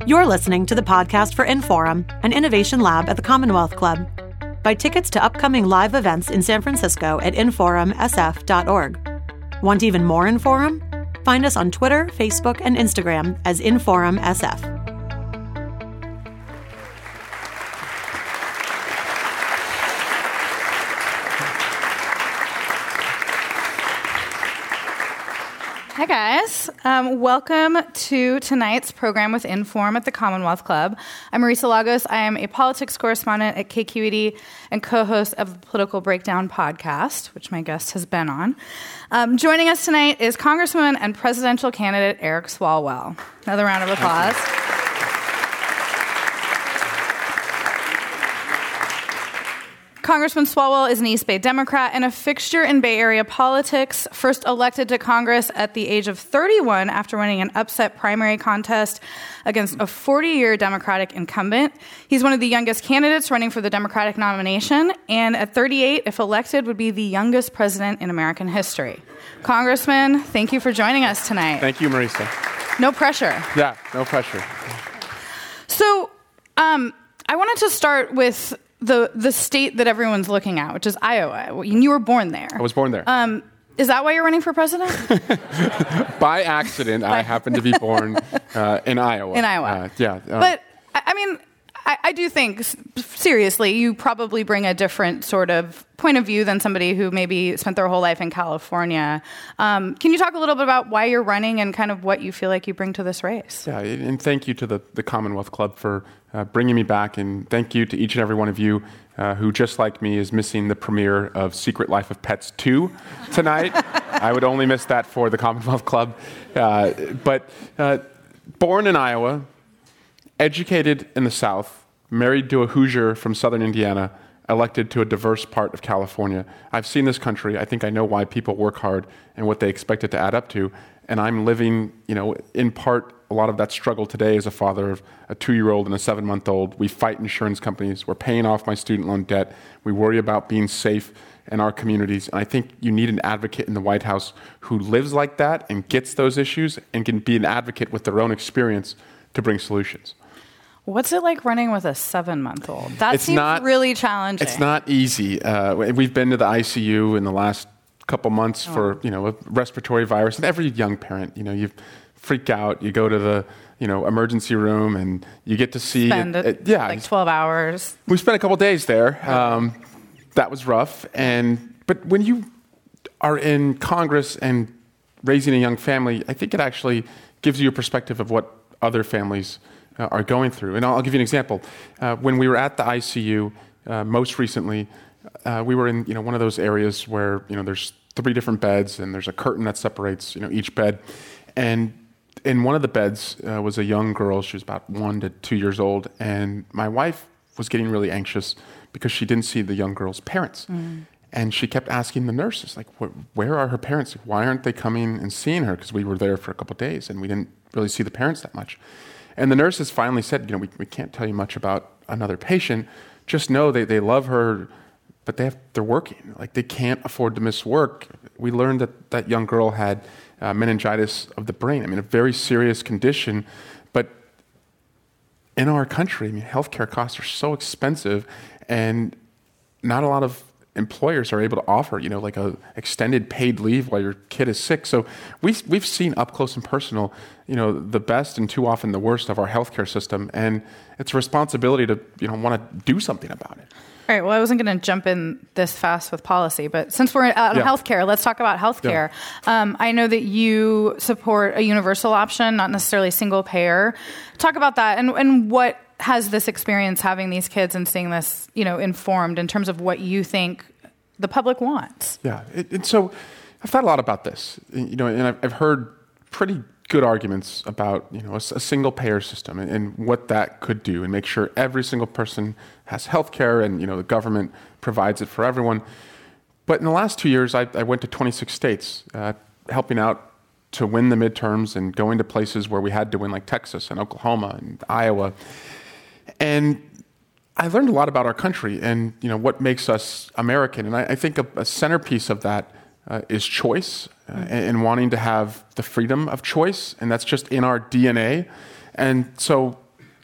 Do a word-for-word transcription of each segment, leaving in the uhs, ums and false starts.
You're listening to the podcast for Inforum, an innovation lab at the Commonwealth Club. Buy tickets to upcoming live events in San Francisco at inforum s f dot org. Want even more Inforum? Find us on Twitter, Facebook, and Instagram as Inforum S F. Hi, guys. Um, welcome to tonight's program with Inforum at the Commonwealth Club. I'm Marisa Lagos. I am a politics correspondent at K Q E D and co-host of the Political Breakdown podcast, which my guest has been on. Um, joining us tonight is Congresswoman and presidential candidate Eric Swalwell. Another round of applause. Congressman Swalwell is an East Bay Democrat and a fixture in Bay Area politics, first elected to Congress at the age of thirty-one after winning an upset primary contest against a forty-year Democratic incumbent. He's one of the youngest candidates running for the Democratic nomination, and at thirty-eight, if elected, would be the youngest president in American history. Congressman, thank you for joining us tonight. Thank you, Marisa. No pressure. Yeah, no pressure. So, um, I wanted to start with the the state that everyone's looking at, which is Iowa. You were born there. I was born there. Um, is that why you're running for president? By accident, I happened to be born uh, in Iowa. In Iowa. Uh, yeah. Uh, but, I, I mean, I, I do think, seriously, you probably bring a different sort of point of view than somebody who maybe spent their whole life in California. Um, can you talk a little bit about why you're running and kind of what you feel like you bring to this race? Yeah, and thank you to the, the Commonwealth Club for uh, bringing me back, and thank you to each and every one of you uh, who, just like me, is missing the premiere of Secret Life of Pets two tonight. I would only miss that for the Commonwealth Club. Uh, but uh, born in Iowa, educated in the South, married to a Hoosier from Southern Indiana, elected to a diverse part of California. I've seen this country. I think I know why people work hard and what they expect it to add up to. And I'm living, you know, in part, a lot of that struggle today as a father of a two-year-old and a seven-month-old. We fight insurance companies. We're paying off my student loan debt. We worry about being safe in our communities. And I think you need an advocate in the White House who lives like that and gets those issues and can be an advocate with their own experience to bring solutions. What's it like running with a seven-month-old? That it's seems not, really challenging. It's not easy. Uh, we've been to the I C U in the last couple months oh. for, you know, a respiratory virus. And every young parent, you know, you freak out. You go to the, you know, emergency room and you get to see. Spend it, it, yeah, like twelve hours. We spent a couple days there. Um, that was rough. And but when you are in Congress and raising a young family, I think it actually gives you a perspective of what other families Uh, are going through. And I'll, I'll give you an example. Uh, when we were at the I C U, uh, most recently, uh, we were in you know one of those areas where you know there's three different beds and there's a curtain that separates you know each bed. And in one of the beds uh, was a young girl. She was about one to two years old, and my wife was getting really anxious because she didn't see the young girl's parents. Mm. And she kept asking the nurses, like, where are her parents? Why aren't they coming and seeing her? Because we were there for a couple of days and we didn't really see the parents that much. And the nurses finally said, you know, we, we can't tell you much about another patient. Just know they, they love her, but they have, they're working. Like, they can't afford to miss work. We learned that that young girl had uh, meningitis of the brain. I mean, a very serious condition. But in our country, I mean, healthcare costs are so expensive, and not a lot of employers are able to offer, you know, like a extended paid leave while your kid is sick. So we we've seen up close and personal, you know, the best and too often the worst of our healthcare system, and it's a responsibility to, you know, want to do something about it. All right. Well, I wasn't going to jump in this fast with policy, but since we're on yeah. healthcare, let's talk about healthcare. Yeah. Um, I know that you support a universal option, not necessarily single payer. Talk about that, and and what has this experience having these kids and seeing this, you know, informed in terms of what you think the public wants? Yeah. It, and so I've thought a lot about this, you know, and I've, I've heard pretty good arguments about, you know, a, a single payer system and, and what that could do and make sure every single person has health care and, you know, the government provides it for everyone. But in the last two years, I, I went to twenty-six states, uh, helping out to win the midterms and going to places where we had to win, like Texas and Oklahoma and Iowa. And I learned a lot about our country and, you know, what makes us American. And I, I think a, a centerpiece of that uh, is choice uh, and, and wanting to have the freedom of choice. And that's just in our D N A. And so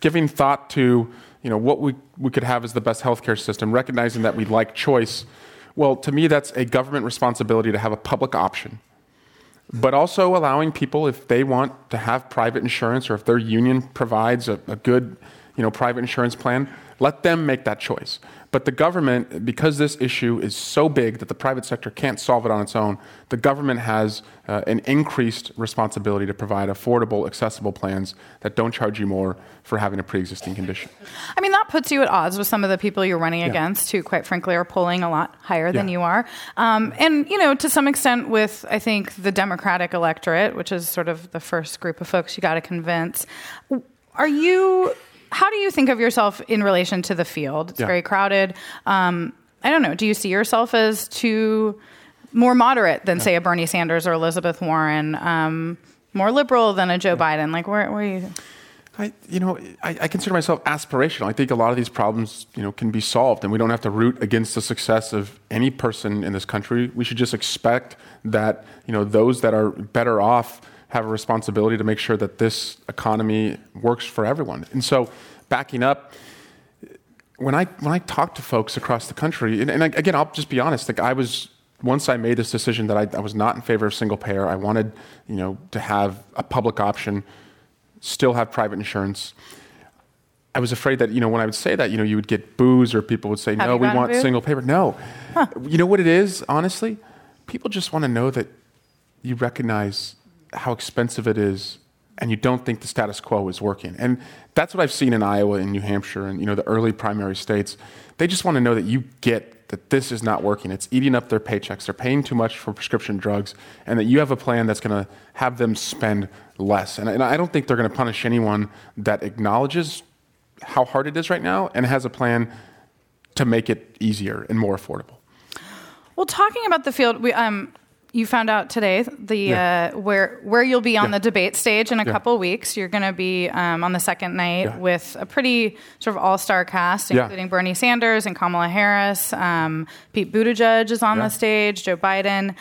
giving thought to, you know, what we, we could have as the best healthcare system, recognizing that we like choice. Well, to me, that's a government responsibility to have a public option, but also allowing people, if they want to have private insurance or if their union provides a, a good, you know, private insurance plan, let them make that choice. But the government, because this issue is so big that the private sector can't solve it on its own, the government has uh, an increased responsibility to provide affordable, accessible plans that don't charge you more for having a pre-existing condition. I mean, that puts you at odds with some of the people you're running yeah. against, who, quite frankly, are polling a lot higher yeah. than you are. Um, and, you know, to some extent with, I think, the Democratic electorate, which is sort of the first group of folks you got to convince. Are you... How do you think of yourself in relation to the field? It's yeah. very crowded. Um, I don't know. Do you see yourself as too more moderate than, yeah. say, a Bernie Sanders or Elizabeth Warren? Um, more liberal than a Joe yeah. Biden? Like, where, where are you? I, you know, I, I consider myself aspirational. I think a lot of these problems, you know, can be solved, and we don't have to root against the success of any person in this country. We should just expect that, you know, those that are better off have a responsibility to make sure that this economy works for everyone. And so, backing up, when I when I talk to folks across the country, and, and again, I'll just be honest, like I was, once I made this decision that I, I was not in favor of single payer, I wanted, you know, to have a public option, still have private insurance. I was afraid that, you know, when I would say that, you know, you would get boos or people would say, have no, we want booed? single payer. No. Huh. You know what it is, honestly? People just want to know that you recognize how expensive it is, and you don't think the status quo is working. And that's what I've seen in Iowa and New Hampshire and, you know, the early primary states. They just want to know that you get that this is not working. It's eating up their paychecks. They're paying too much for prescription drugs, and that you have a plan that's going to have them spend less. And, and I don't think they're going to punish anyone that acknowledges how hard it is right now and has a plan to make it easier and more affordable. Well, talking about the field, we um. You found out today the yeah. uh, where where you'll be on yeah. the debate stage in a yeah. couple weeks. You're going to be um, on the second night yeah. with a pretty sort of all-star cast, including yeah. Bernie Sanders and Kamala Harris. Um, Pete Buttigieg is on yeah. the stage, Joe Biden.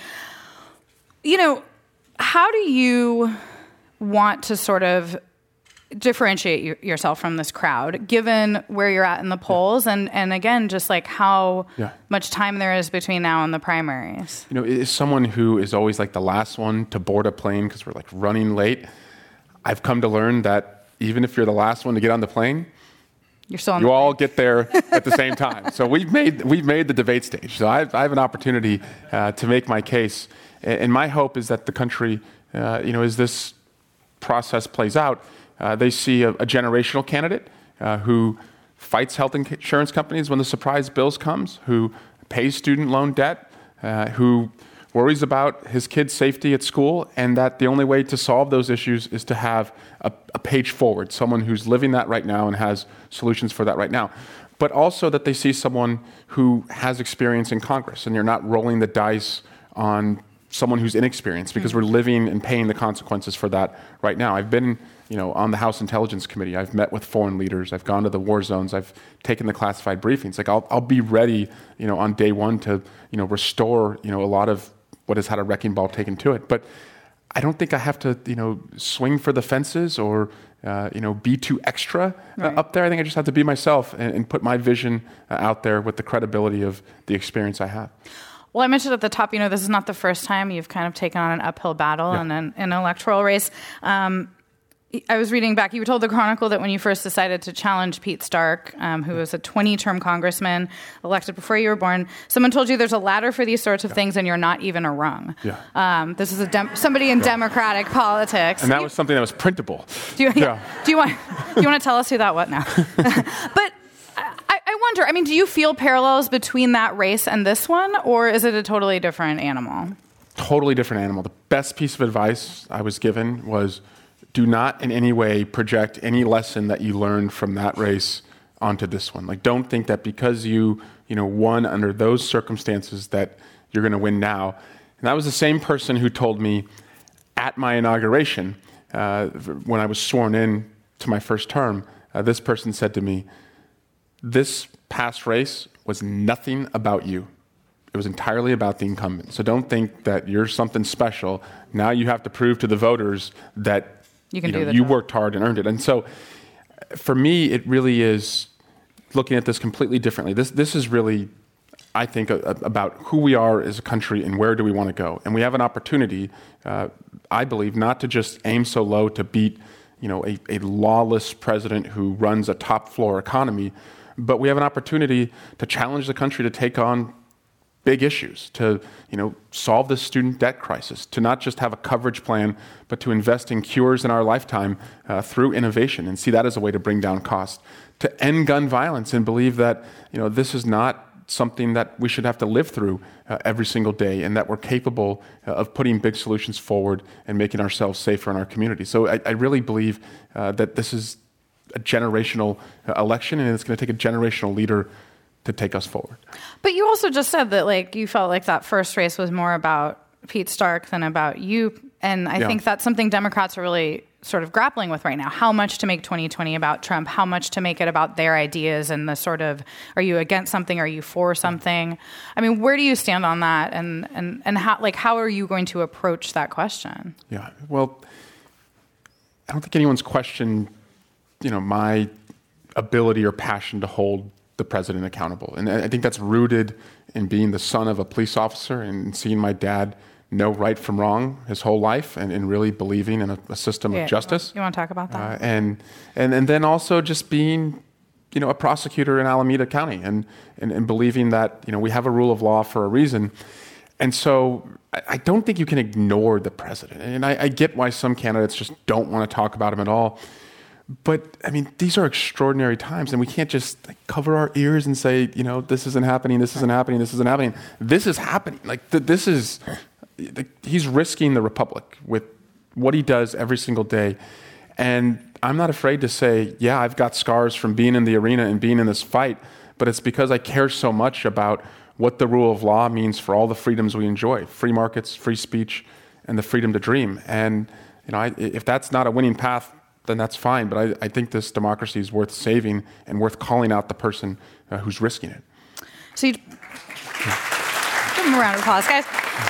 You know, how do you want to sort of differentiate you, yourself from this crowd, given where you're at in the polls, yeah. and, and again, just like how yeah. much time there is between now and the primaries? You know, as someone who is always like the last one to board a plane because we're like running late, I've come to learn that even if you're the last one to get on the plane, you're still on you the all get there at the same time. So we've made we've made the debate stage. So I have, I have an opportunity uh, to make my case, and my hope is that the country, uh, you know, as this process plays out, Uh, they see a, a generational candidate uh, who fights health insurance companies when the surprise bills comes, who pays student loan debt, uh, who worries about his kids' safety at school, and that the only way to solve those issues is to have a, a page forward, someone who's living that right now and has solutions for that right now. But also that they see someone who has experience in Congress, and you're not rolling the dice on someone who's inexperienced, because mm-hmm. we're living and paying the consequences for that right now. I've been, you know, on the House Intelligence Committee. I've met with foreign leaders. I've gone to the war zones. I've taken the classified briefings. Like I'll, I'll be ready, you know, on day one to, you know, restore, you know, a lot of what has had a wrecking ball taken to it. But I don't think I have to, you know, swing for the fences or, uh, you know, be too extra right. uh, up there. I think I just have to be myself and, and put my vision uh, out there with the credibility of the experience I have. Well, I mentioned at the top, you know, this is not the first time you've kind of taken on an uphill battle yeah. in an, an electoral race. Um, I was reading back, you told the Chronicle that when you first decided to challenge Pete Stark, um, who was a twenty-term congressman elected before you were born, someone told you there's a ladder for these sorts of yeah. things and you're not even a rung. Yeah. Um, this is a dem- somebody in yeah. Democratic politics. And that was something that was printable. Do you, yeah. do you want do you want to tell us who that was now? But I, I wonder, I mean, do you feel parallels between that race and this one, or is it a totally different animal? Totally different animal. The best piece of advice I was given was, do not in any way project any lesson that you learned from that race onto this one. Like, don't think that because you, you know, won under those circumstances that you're going to win now. And that was the same person who told me at my inauguration, uh, when I was sworn in to my first term, uh, this person said to me, this past race was nothing about you. It was entirely about the incumbent. So don't think that you're something special. Now you have to prove to the voters that you, can you, know, do the you job. worked hard and earned it. And so for me, it really is looking at this completely differently. This this is really, I think, a, a, about who we are as a country and where do we want to go. And we have an opportunity, uh, I believe, not to just aim so low to beat, you know, a, a lawless president who runs a top floor economy, but we have an opportunity to challenge the country to take on big issues, to, you know, solve the student debt crisis, to not just have a coverage plan, but to invest in cures in our lifetime uh, through innovation and see that as a way to bring down costs, to end gun violence and believe that, you know, this is not something that we should have to live through uh, every single day, and that we're capable uh, of putting big solutions forward and making ourselves safer in our community. So I, I really believe uh, that this is a generational uh, election, and it's going to take a generational leader to take us forward. But you also just said that, like, you felt like that first race was more about Pete Stark than about you. And I yeah. think that's something Democrats are really sort of grappling with right now. How much to make twenty twenty about Trump? How much to make it about their ideas and the sort of, are you against something? Are you for something? I mean, where do you stand on that? And, and, and how, like, how are you going to approach that question? Yeah, well, I don't think anyone's questioned, you know, my ability or passion to hold the president accountable. And I think that's rooted in being the son of a police officer and seeing my dad know right from wrong his whole life, and, and really believing in a, a system yeah, of justice. You want to talk about that? Uh, and, and and then also just being, you know, a prosecutor in Alameda County, and, and, and believing that, you know, we have a rule of law for a reason. And so I, I don't think you can ignore the president. And I, I get why some candidates just don't want to talk about him at all. But, I mean, these are extraordinary times, and we can't just like, cover our ears and say, you know, this isn't happening, this isn't happening, this isn't happening. This is happening. Like, th- this is, th- he's risking the republic with what he does every single day. And I'm not afraid to say, yeah, I've got scars from being in the arena and being in this fight, but it's because I care so much about what the rule of law means for all the freedoms we enjoy, free markets, free speech, and the freedom to dream. And, you know, I, if that's not a winning path, then that's fine. But I, I think this democracy is worth saving and worth calling out the person uh, who's risking it. So you, give him a round of applause, guys.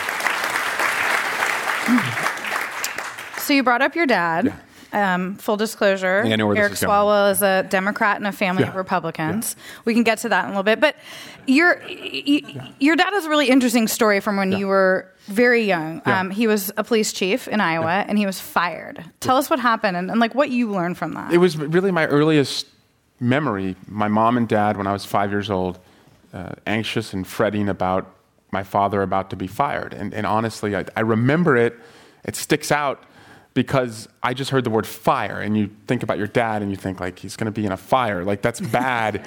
So you brought up your dad. Yeah. Um, full disclosure, yeah, I know where Eric this is going. Swalwell is a Democrat in a family yeah. of Republicans. Yeah. We can get to that in a little bit. But your y- yeah. your dad has a really interesting story from when yeah. you were very young. Yeah. Um, he was a police chief in Iowa, yeah. and he was fired. Tell us what happened and, and like what you learned from that. It was really my earliest memory. My mom and dad, when I was five years old, uh, anxious and fretting about my father about to be fired. And, and honestly, I, I remember it. It sticks out because I just heard the word fire, and you think about your dad and you think, like, he's going to be in a fire. Like, that's bad.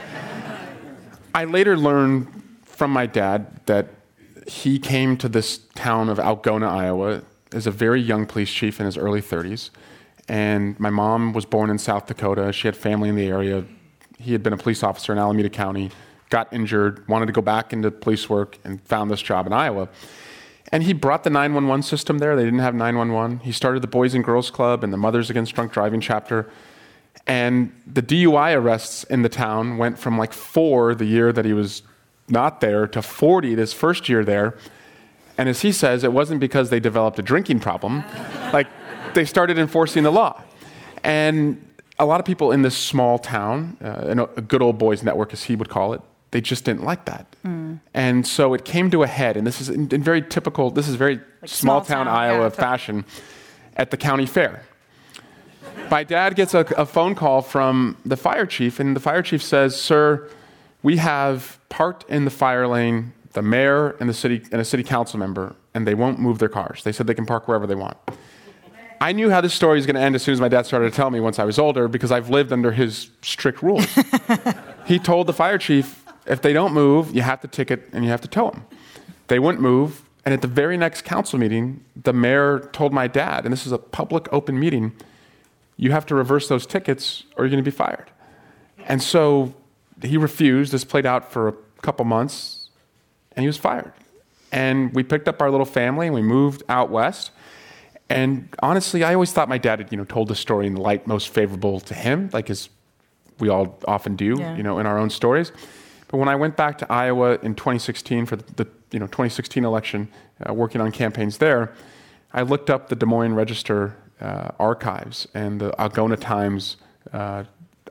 I later learned from my dad that he came to this town of Algona, Iowa, as a very young police chief in his early thirties. And my mom was born in South Dakota. She had family in the area. He had been a police officer in Alameda County, got injured, wanted to go back into police work, and found this job in Iowa. And he brought the nine one one system there. They didn't have nine one one. He started the Boys and Girls Club and the Mothers Against Drunk Driving chapter. And the D U I arrests in the town went from like four the year that he was not there to forty this first year there. And as he says, it wasn't because they developed a drinking problem. Like, they started enforcing the law. And a lot of people in this small town, uh, a good old boys network, as he would call it, they just didn't like that. Mm. And so it came to a head, and this is in, in very typical, this is very like small, small town, town Iowa yeah, fashion, at the county fair. My dad gets a, a phone call from the fire chief, and the fire chief says, "Sir, we have parked in the fire lane the mayor and the city and a city council member, and they won't move their cars. They said they can park wherever they want." I knew how this story was going to end as soon as my dad started to tell me once I was older, because I've lived under his strict rules. He told the fire chief, if they don't move, you have to ticket and you have to tow them. They wouldn't move. And at the very next council meeting, the mayor told my dad, and this is a public open meeting, you have to reverse those tickets or you're going to be fired. And so he refused. This played out for a couple months, and he was fired. And we picked up our little family and we moved out west. And honestly, I always thought my dad had, you know, told the story in the light most favorable to him, like as we all often do, yeah. you know, in our own stories. But when I went back to Iowa in twenty sixteen for the, the you know twenty sixteen election, uh, working on campaigns there, I looked up the Des Moines Register uh, archives and the Algona Times uh,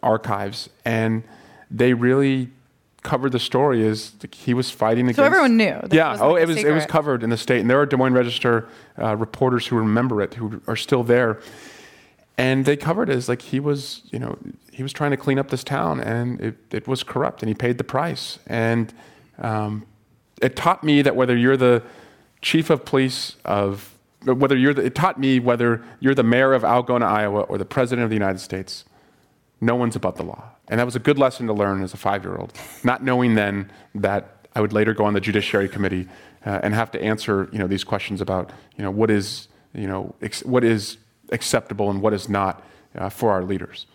archives, and they really covered the story as he was fighting against. So everyone knew. This yeah. wasn't Oh, like it was secret. it was covered in the state, and there are Des Moines Register uh, reporters who remember it, who are still there, and they covered it as like he was, you know, he was trying to clean up this town, and it, it was corrupt, and he paid the price. And um, it taught me that whether you're the chief of police of whether you're the, it taught me whether you're the mayor of Algona, Iowa, or the president of the United States, no one's above the law. And that was a good lesson to learn as a five-year-old, not knowing then that I would later go on the Judiciary Committee uh, and have to answer, you know, these questions about, you know, what is, you know, ex- what is acceptable and what is not uh, for our leaders.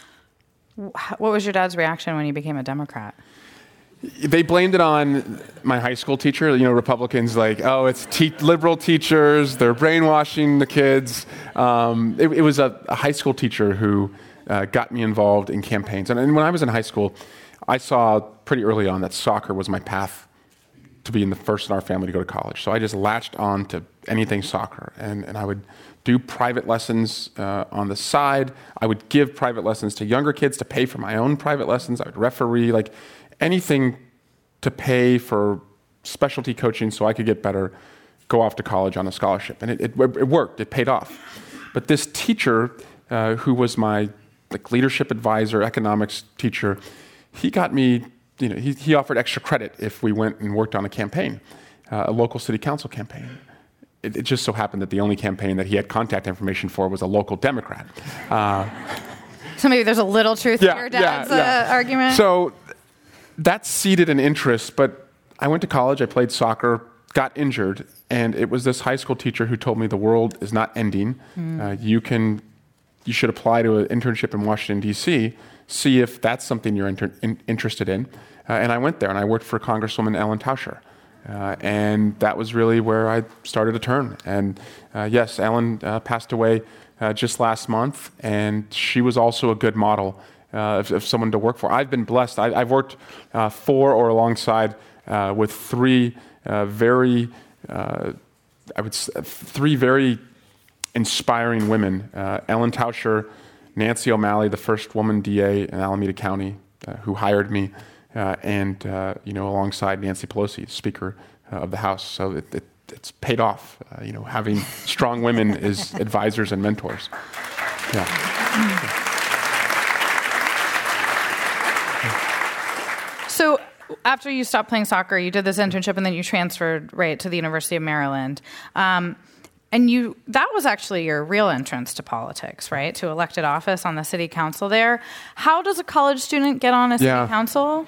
What was your dad's reaction when you became a Democrat? They blamed it on my high school teacher. You know, Republicans like, oh, it's te- liberal teachers. They're brainwashing the kids. Um, it, it was a, a high school teacher who uh, got me involved in campaigns. And, and when I was in high school, I saw pretty early on that soccer was my path to being the first in our family to go to college. So I just latched on to anything soccer. And, and I would do private lessons uh, on the side. I would give private lessons to younger kids to pay for my own private lessons. I would referee, like anything to pay for specialty coaching so I could get better, go off to college on a scholarship. And it, it, it worked. It paid off. But this teacher, uh, who was my like leadership advisor, economics teacher, he got me, you know, he, he offered extra credit if we went and worked on a campaign, uh, a local city council campaign. It, it just so happened that the only campaign that he had contact information for was a local Democrat. Uh, so maybe there's a little truth yeah, to your dad's yeah, yeah. Uh, argument? So that seeded an interest, but I went to college, I played soccer, got injured, and it was this high school teacher who told me the world is not ending. Mm. Uh, you can, you should apply to an internship in Washington, D C, see if that's something you're inter- in, interested in. Uh, and I went there, and I worked for Congresswoman Ellen Tauscher. Uh, and that was really where I started to turn. And uh, yes, Ellen uh, passed away uh, just last month, and she was also a good model Uh, of, of someone to work for. I've been blessed. I, I've worked uh, for or alongside uh, with three uh, very, uh, I would say, three very inspiring women. Uh, Ellen Tauscher, Nancy O'Malley, the first woman D A in Alameda County, uh, who hired me, uh, and uh, you know, alongside Nancy Pelosi, Speaker uh, of the House. So it, it, it's paid off. Uh, you know, having strong women as advisors and mentors. Yeah. yeah. So after you stopped playing soccer, you did this internship, and then you transferred right to the University of Maryland. Um, and you that was actually your real entrance to politics, right? To elected office on the city council there. How does a college student get on a city yeah. council?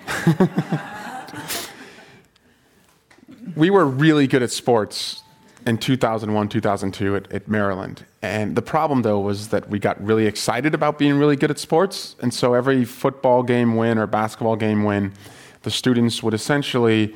We were really good at sports in two thousand one, two thousand two at, at Maryland. And the problem, though, was that we got really excited about being really good at sports. And so every football game win or basketball game win, the students would essentially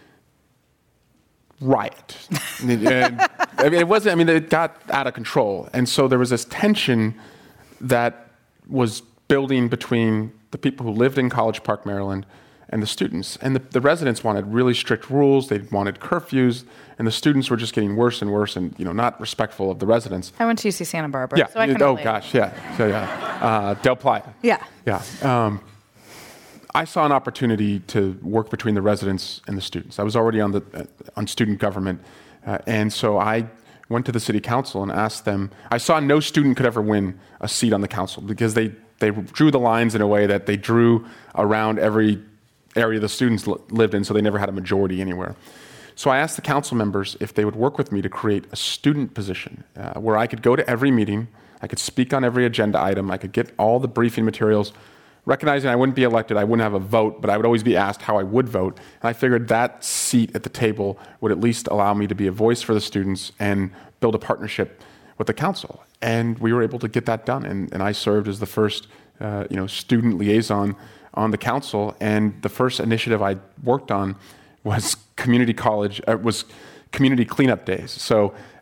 riot. and, I mean, it wasn't, I mean, it got out of control. And so there was this tension that was building between the people who lived in College Park, Maryland, and the students. And the, the residents wanted really strict rules. They wanted curfews. And the students were just getting worse and worse and, you know, not respectful of the residents. I went to U C Santa Barbara, yeah. so I can Oh, relate. gosh, yeah. So, yeah. Uh, Del Plata. Yeah. Yeah. Um, I saw an opportunity to work between the residents and the students. I was already on the uh, on student government, uh, and so I went to the city council and asked them. I saw no student could ever win a seat on the council because they, they drew the lines in a way that they drew around every area the students li- lived in, so they never had a majority anywhere. So I asked the council members if they would work with me to create a student position uh, where I could go to every meeting, I could speak on every agenda item, I could get all the briefing materials. Recognizing I wouldn't be elected, I wouldn't have a vote, but I would always be asked how I would vote. And I figured that seat at the table would at least allow me to be a voice for the students and build a partnership with the council. And we were able to get that done. And, and I served as the first uh, you know, student liaison on the council. And the first initiative I worked on was community college, uh, was community cleanup days. So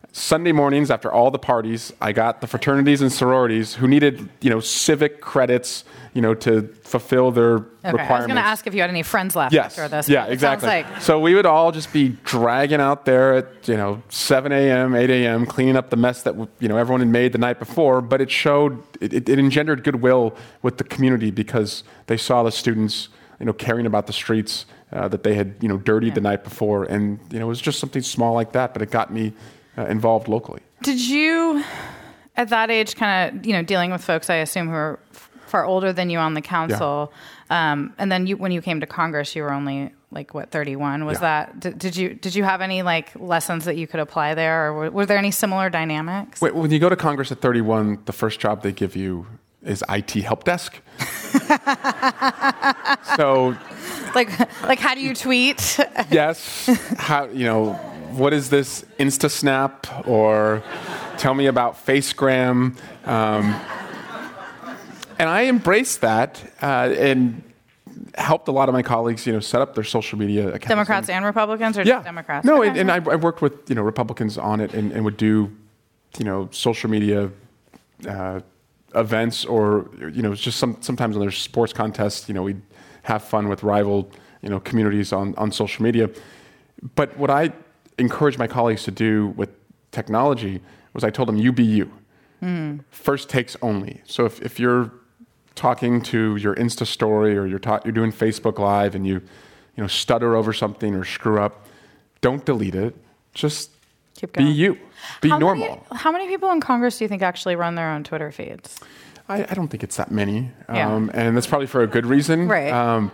Sunday mornings after all the parties, I got the fraternities and sororities who needed, you know, civic credits, you know, to fulfill their okay. requirements. I was going to ask if you had any friends left yes. after this. Yeah, it exactly. Sounds like. So we would all just be dragging out there at, you know, seven a.m., eight a.m., cleaning up the mess that, you know, everyone had made the night before. But it showed, it, it engendered goodwill with the community because they saw the students, you know, caring about the streets uh, that they had, you know, dirtied yeah. the night before. And, you know, it was just something small like that, but it got me uh, involved locally. Did you, at that age, kind of, you know, dealing with folks, I assume, who are far older than you on the council, yeah. um, and then you, when you came to Congress, you were only like what thirty-one. Was yeah. that? Did, did you did you have any like lessons that you could apply there, or were, were there any similar dynamics? Wait, when you go to Congress at thirty-one, the first job they give you is I T help desk. So, like like how do you tweet? Yes. How you know? What is this InstaSnap? Or tell me about FaceGram. Um, and I embraced that uh, and helped a lot of my colleagues, you know, set up their social media accounts. Democrats and, and Republicans, or yeah. just Democrats? No, okay. and, and I, I worked with you know Republicans on it, and, and would do, you know, social media uh, events, or you know, just some sometimes when there's sports contests, you know, we'd have fun with rival you know communities on on social media. But what I encouraged my colleagues to do with technology was I told them, you be you. Mm. First takes only. So if, if you're talking to your Insta story, or you're ta- you're doing Facebook Live and you you know stutter over something or screw up, don't delete it. Just Keep going. Be you. Be how normal. Many, how many people in Congress do you think actually run their own Twitter feeds? I, I don't think it's that many. Yeah. Um, and that's probably for a good reason. Right. Um,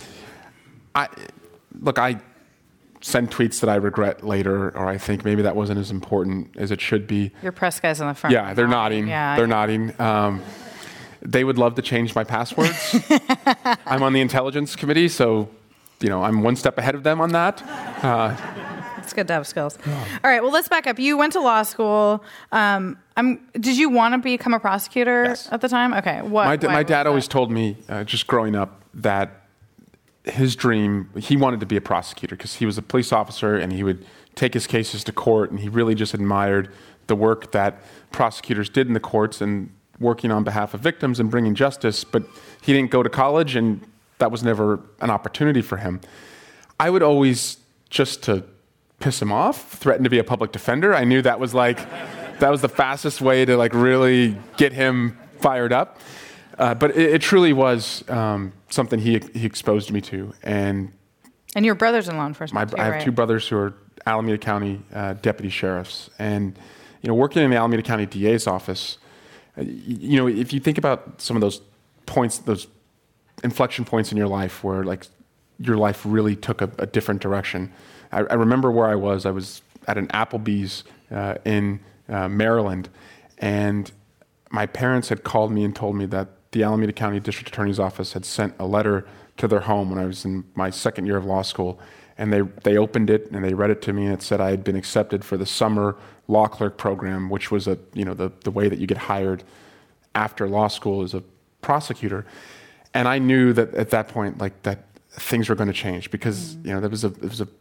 I look, I send tweets that I regret later, or I think maybe that wasn't as important as it should be. Your press guys in the front. Yeah, they're nodding. Yeah, they're yeah. nodding. Um, they would love to change my passwords. I'm on the intelligence committee, so you know I'm one step ahead of them on that. Uh, it's good to have skills. Yeah. All right, well, let's back up. You went to law school. Um, I'm, did you want to become a prosecutor yes. at the time? Okay. What? My, d- my dad that? always told me, uh, just growing up, that his dream, he wanted to be a prosecutor because he was a police officer and he would take his cases to court, and he really just admired the work that prosecutors did in the courts and working on behalf of victims and bringing justice. But he didn't go to college, and that was never an opportunity for him. I would always, just to piss him off, threaten to be a public defender. I knew that was like, that was the fastest way to like really get him fired up. Uh, but it, it truly was um, something he he exposed me to. And and your brother's in law enforcement. My, too, I have right? two brothers who are Alameda County uh, deputy sheriffs. And you know, working in the Alameda County D A's office, uh, you know, if you think about some of those points, those inflection points in your life where like your life really took a, a different direction. I, I remember where I was. I was at an Applebee's uh, in uh, Maryland, and my parents had called me and told me that the Alameda County District Attorney's Office had sent a letter to their home when I was in my second year of law school, and they they opened it and they read it to me, and it said I had been accepted for the summer law clerk program, which was a you know the the way that you get hired after law school as a prosecutor. And I knew that at that point, like that things were going to change because mm. you know there was a it was a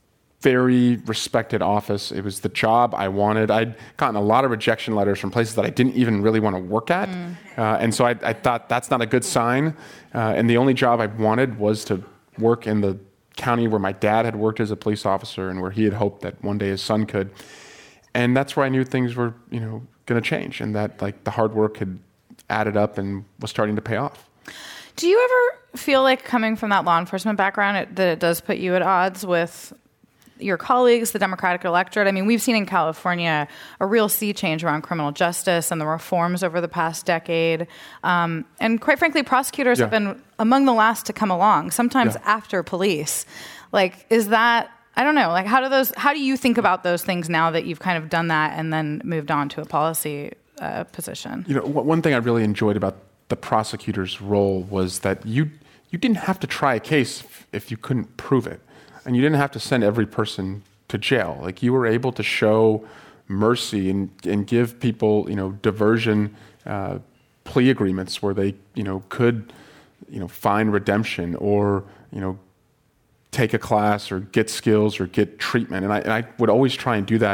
very respected office. It was the job I wanted. I'd gotten a lot of rejection letters from places that I didn't even really want to work at. Mm. Uh, and so I, I thought that's not a good sign. Uh, and the only job I wanted was to work in the county where my dad had worked as a police officer and where he had hoped that one day his son could. And that's where I knew things were, you know, going to change, and that like the hard work had added up and was starting to pay off. Do you ever feel like, coming from that law enforcement background, it, that it does put you at odds with your colleagues, the Democratic electorate? I mean, we've seen in California a real sea change around criminal justice and the reforms over the past decade. Um, and quite frankly, prosecutors yeah. have been among the last to come along, sometimes yeah. after police. Like, is that, I don't know, like how do those, how do you think about those things now that you've kind of done that and then moved on to a policy uh, position? You know, one thing I really enjoyed about the prosecutor's role was that you, you didn't have to try a case if, if you couldn't prove it. And you didn't have to send every person to jail. Like, you were able to show mercy and, and give people, you know, diversion uh, plea agreements where they, you know, could, you know, find redemption or, you know, take a class or get skills or get treatment. And I, and I would always try and do that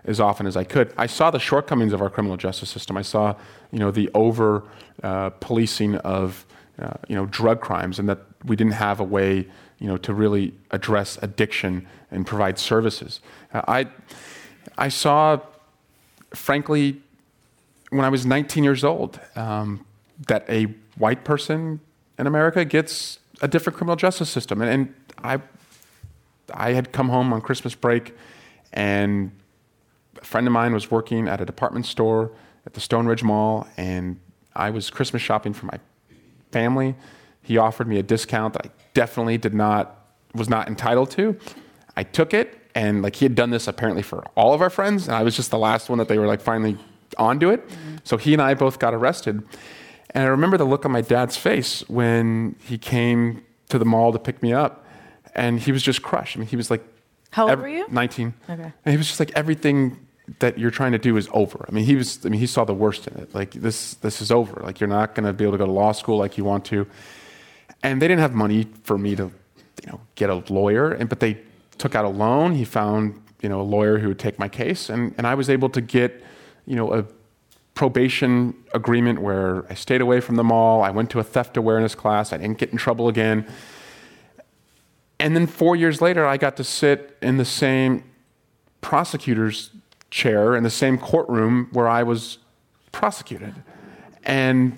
as often as I could. I saw the shortcomings of our criminal justice system. I saw, you know, the over uh, policing of, uh, you know, drug crimes, and that we didn't have a way, you know, to really address addiction and provide services. Uh, I, I saw, frankly, when I was nineteen years old, um, that a white person in America gets a different criminal justice system. And, and I I had come home on Christmas break, and a friend of mine was working at a department store at the Stone Ridge Mall, and I was Christmas shopping for my family. He offered me a discount that I definitely did not, was not entitled to. I took it, and like he had done this apparently for all of our friends, and I was just the last one that they were like finally onto it. Mm-hmm. So he and I both got arrested. And I remember the look on my dad's face when he came to the mall to pick me up, and he was just crushed. I mean, he was like, how old ev- were you? nineteen. Okay. And he was just like, everything that you're trying to do is over. I mean, he was, I mean, he saw the worst in it. Like, this, this is over. Like, you're not going to be able to go to law school like you want to. And they didn't have money for me to, you know, get a lawyer. And, but they took out a loan. He found, you know, a lawyer who would take my case. And, and I was able to get, you know, a probation agreement where I stayed away from the mall. I went to a theft awareness class. I didn't get in trouble again. And then four years later, I got to sit in the same prosecutor's chair in the same courtroom where I was prosecuted. And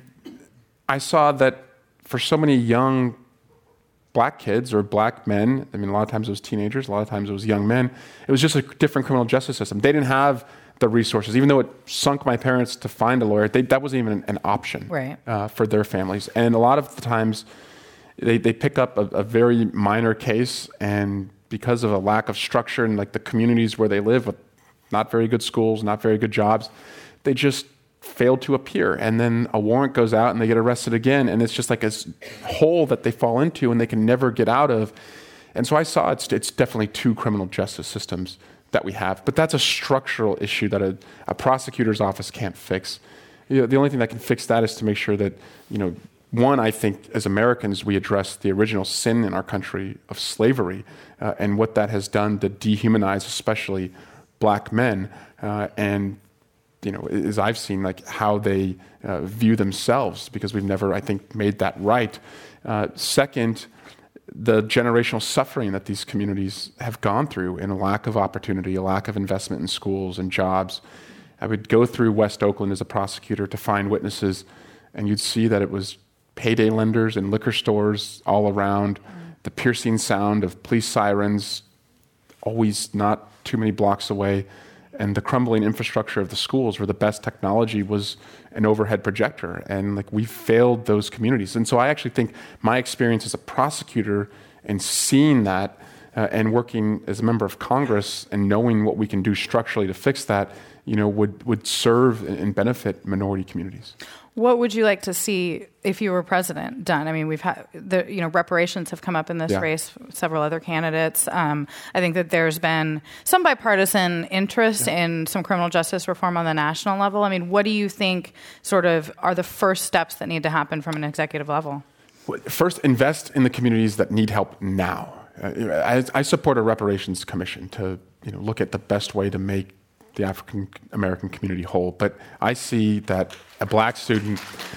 I saw that for so many young black kids or black men, I mean, a lot of times it was teenagers, a lot of times it was young men, it was just a different criminal justice system. They didn't have the resources. Even though it sunk my parents to find a lawyer, they, that wasn't even an, an option right. uh, for their families. And a lot of the times, they, they pick up a, a very minor case, and because of a lack of structure in like the communities where they live with not very good schools, not very good jobs, they just fail to appear. And then a warrant goes out and they get arrested again. And it's just like a hole that they fall into and they can never get out of. And so I saw it's, it's definitely two criminal justice systems that we have. But that's a structural issue that a, a prosecutor's office can't fix. You know, the only thing that can fix that is to make sure that, you know, one, I think, as Americans, we address the original sin in our country of slavery uh, and what that has done to dehumanize, especially black men. Uh, and, you know, as I've seen, like how they uh, view themselves, because we've never, I think, made that right. Uh, second, the generational suffering that these communities have gone through and a lack of opportunity, a lack of investment in schools and jobs. I would go through West Oakland as a prosecutor to find witnesses, and you'd see that it was payday lenders and liquor stores all around, the piercing sound of police sirens, always not too many blocks away, and the crumbling infrastructure of the schools where the best technology was an overhead projector. And like we failed those communities. And so I actually think my experience as a prosecutor and seeing that uh, and working as a member of Congress and knowing what we can do structurally to fix that, you know, would, would serve and benefit minority communities. What would you like to see if you were president done? I mean, we've had the, you know, reparations have come up in this yeah. race, several other candidates. Um, I think that there's been some bipartisan interest yeah. in some criminal justice reform on the national level. I mean, what do you think sort of are the first steps that need to happen from an executive level? First, invest in the communities that need help now. Uh, I, I support a reparations commission to, you know, look at the best way to make the African American community whole. But I see that a black student,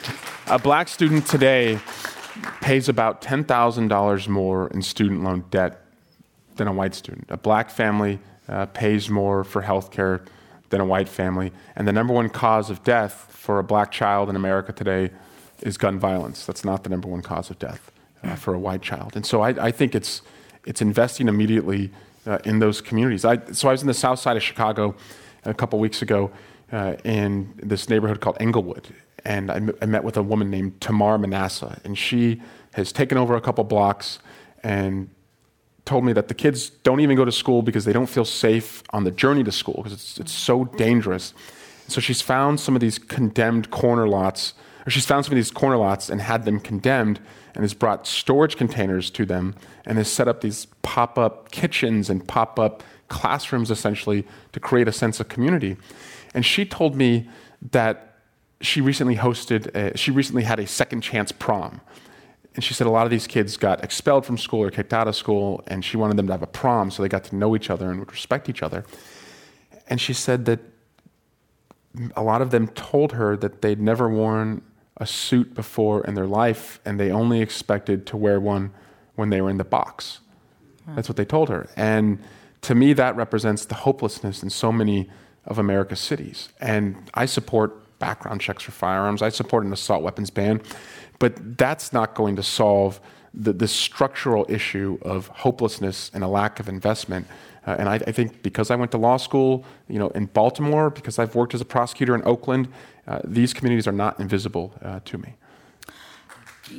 a black student today pays about ten thousand dollars more in student loan debt than a white student. A black family uh, pays more for health care than a white family. And the number one cause of death for a black child in America today is gun violence. That's not the number one cause of death uh, for a white child. And so I, I think it's it's investing immediately uh, in those communities. I, so I was in the south side of Chicago a couple weeks ago uh, in this neighborhood called Englewood. And I, m- I met with a woman named Tamar Manasseh, and she has taken over a couple blocks and told me that the kids don't even go to school because they don't feel safe on the journey to school because it's, it's so dangerous. So she's found some of these condemned corner lots, or she's found some of these corner lots and had them condemned and has brought storage containers to them and has set up these pop-up kitchens and pop-up classrooms essentially to create a sense of community. And she told me that she recently hosted, a, she recently had a second chance prom. And she said a lot of these kids got expelled from school or kicked out of school, and she wanted them to have a prom so they got to know each other and would respect each other. And she said that a lot of them told her that they'd never worn a suit before in their life, and they only expected to wear one when they were in the box. That's what they told her. And to me, that represents the hopelessness in so many of America's cities. And I support background checks for firearms. I support an assault weapons ban. But that's not going to solve the, the structural issue of hopelessness and a lack of investment. Uh, and I, I think because I went to law school, you know, in Baltimore, because I've worked as a prosecutor in Oakland, uh, these communities are not invisible uh, to me. Yeah.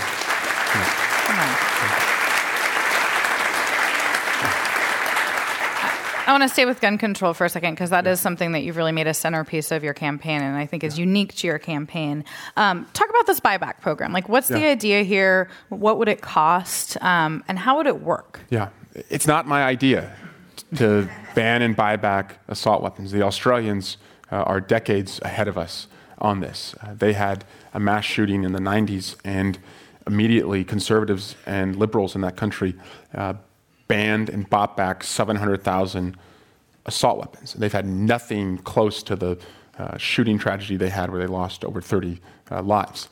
Yeah. I want to stay with gun control for a second, because that is something that you've really made a centerpiece of your campaign, and I think is yeah. unique to your campaign. Um, talk about this buyback program. Like, what's yeah. the idea here? What would it cost? Um, and how would it work? Yeah, it's not my idea to ban and buy back assault weapons. The Australians uh, are decades ahead of us on this. Uh, they had a mass shooting in the nineties, and immediately conservatives and liberals in that country uh, banned and bought back seven hundred thousand assault weapons. They've had nothing close to the uh, shooting tragedy they had where they lost over thirty uh, lives.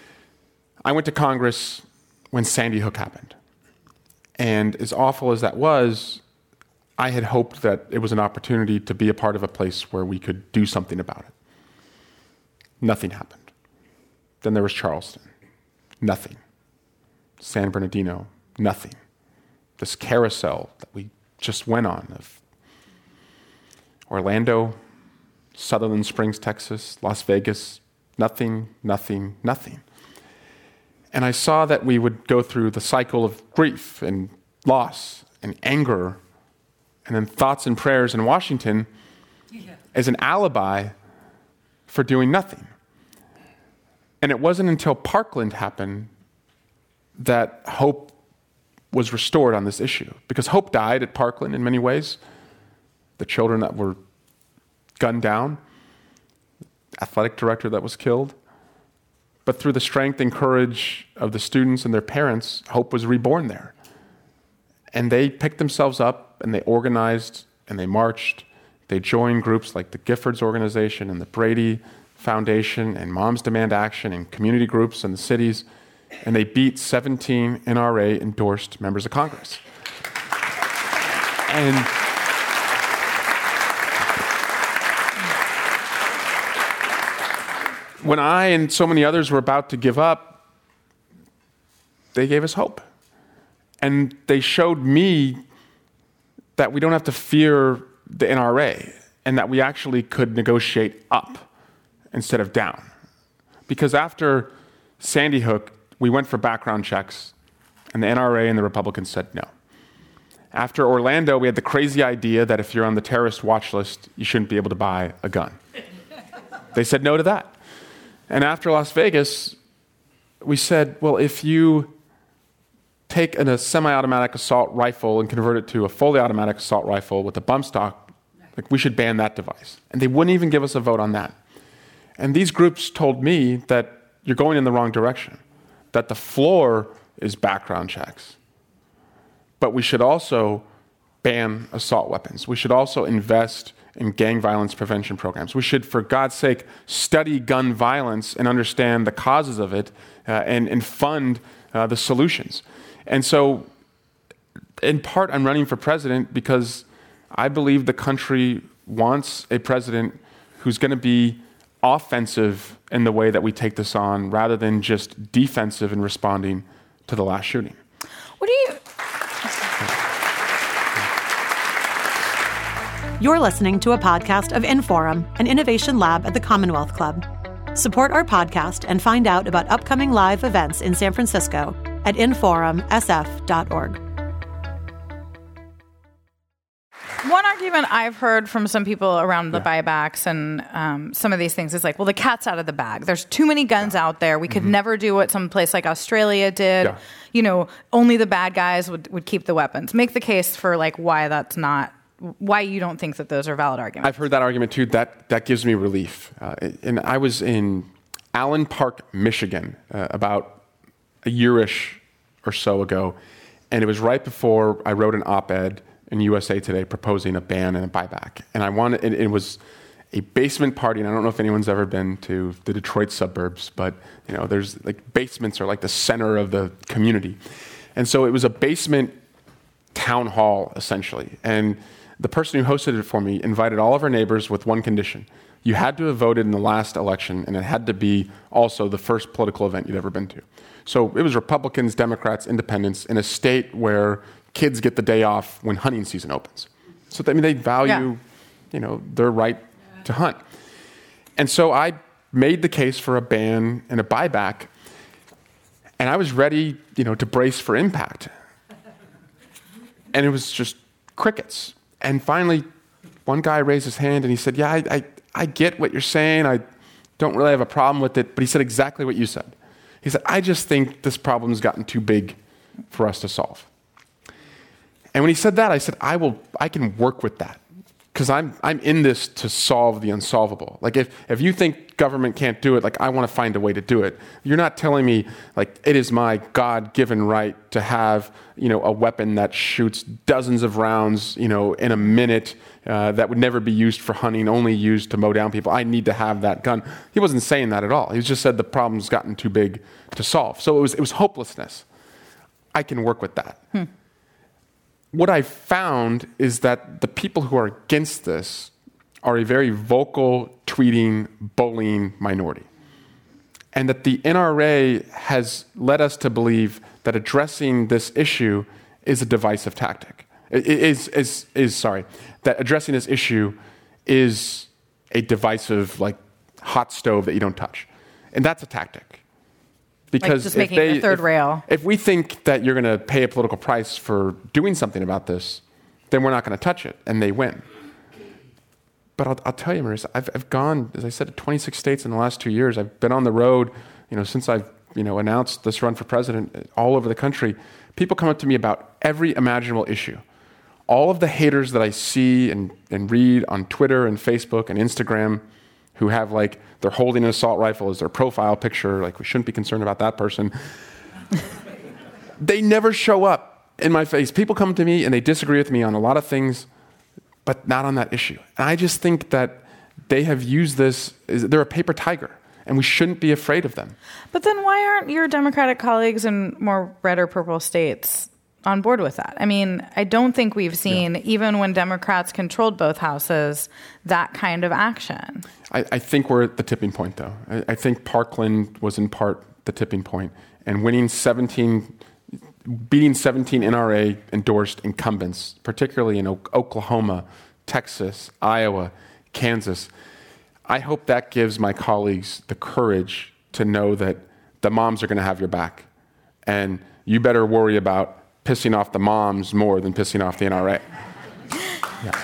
I went to Congress when Sandy Hook happened. And as awful as that was, I had hoped that it was an opportunity to be a part of a place where we could do something about it. Nothing happened. Then there was Charleston. Nothing. San Bernardino. Nothing. This carousel that we just went on of Orlando, Sutherland Springs, Texas, Las Vegas, nothing, nothing, nothing. And I saw that we would go through the cycle of grief and loss and anger and then thoughts and prayers in Washington yeah. as an alibi for doing nothing. And it wasn't until Parkland happened that hope was restored on this issue, because hope died at Parkland in many ways. The children that were gunned down, athletic director that was killed. But through the strength and courage of the students and their parents, hope was reborn there. And they picked themselves up and they organized and they marched. They joined groups like the Giffords Organization and the Brady Foundation and Moms Demand Action and community groups in the cities. And they beat seventeen N R A-endorsed members of Congress. And when I and so many others were about to give up, they gave us hope. And they showed me that we don't have to fear the N R A and that we actually could negotiate up instead of down. Because after Sandy Hook, we went for background checks, and the N R A and the Republicans said no. After Orlando, we had the crazy idea that if you're on the terrorist watch list, you shouldn't be able to buy a gun. They said no to that. And after Las Vegas, we said, well, if you take an, a semi-automatic assault rifle and convert it to a fully automatic assault rifle with a bump stock, like, we should ban that device. And they wouldn't even give us a vote on that. And these groups told me that you're going in the wrong direction, that the floor is background checks. But we should also ban assault weapons. We should also invest in gang violence prevention programs. We should, for God's sake, study gun violence and understand the causes of it uh, and, and fund uh, the solutions. And so, in part, I'm running for president because I believe the country wants a president who's going to be offensive in the way that we take this on, rather than just defensive in responding to the last shooting. What do you... You're listening to a podcast of Inforum, an innovation lab at the Commonwealth Club. Support our podcast and find out about upcoming live events in San Francisco at inforum s f dot org. One argument I've heard from some people around the yeah. buybacks and um, some of these things is like, well, the cat's out of the bag. There's too many guns yeah. out there. We could mm-hmm. never do what some place like Australia did. Yeah. You know, only the bad guys would, would keep the weapons. Make the case for like why that's not, why you don't think that those are valid arguments. I've heard that argument too. That that gives me relief. Uh, and I was in Allen Park, Michigan, uh, about a year-ish or so ago, and it was right before I wrote an op-ed in U S A Today proposing a ban and a buyback. And I wanted, it, it was a basement party, and I don't know if anyone's ever been to the Detroit suburbs, but you know, there's like basements are like the center of the community. And so it was a basement town hall, essentially. And the person who hosted it for me invited all of our neighbors with one condition. You had to have voted in the last election, and it had to be also the first political event you'd ever been to. So it was Republicans, Democrats, Independents in a state where kids get the day off when hunting season opens. So I mean, they value, yeah. you know, their right to hunt. And so I made the case for a ban and a buyback, and I was ready, you know, to brace for impact. And it was just crickets. And finally, one guy raised his hand and he said, yeah, I, I, I get what you're saying. I don't really have a problem with it. But he said exactly what you said. He said, I just think this problem's gotten too big for us to solve. And when he said that, I said, I will, I can work with that. Because I'm I'm in this to solve the unsolvable. Like if, if you think government can't do it, like I want to find a way to do it. You're not telling me like it is my God-given right to have, you know, a weapon that shoots dozens of rounds, you know, in a minute uh, that would never be used for hunting, only used to mow down people. I need to have that gun. He wasn't saying that at all. He just said the problem's gotten too big to solve. So it was it was hopelessness. I can work with that. Hmm. What I found is that the people who are against this are a very vocal, tweeting, bullying minority. And that the N R A has led us to believe that addressing this issue is a divisive tactic. It is, is, is, sorry, that addressing this issue is a divisive, like, hot stove that you don't touch. And that's a tactic. Because like just if making they, the third if, rail. If we think that you're going to pay a political price for doing something about this, then we're not going to touch it, and they win. But I'll, I'll tell you, Marisa, I've, I've gone, as I said, to twenty-six states in the last two years. I've been on the road, you know, since I've, you know, announced this run for president all over the country. People come up to me about every imaginable issue. All of the haters that I see and, and read on Twitter and Facebook and Instagram who have like, they're holding an assault rifle as their profile picture, like we shouldn't be concerned about that person. They never show up in my face. People come to me and they disagree with me on a lot of things, but not on that issue. And I just think that they have used this, they're a paper tiger, and we shouldn't be afraid of them. But then why aren't your Democratic colleagues in more red or purple states on board with that? I mean, I don't think we've seen, yeah. even when Democrats controlled both houses, that kind of action. I, I think we're at the tipping point, though. I, I think Parkland was in part the tipping point, and winning seventeen, beating seventeen N R A endorsed incumbents, particularly in o- Oklahoma, Texas, Iowa, Kansas. I hope that gives my colleagues the courage to know that the moms are going to have your back, and you better worry about pissing off the moms more than pissing off the N R A. Yeah.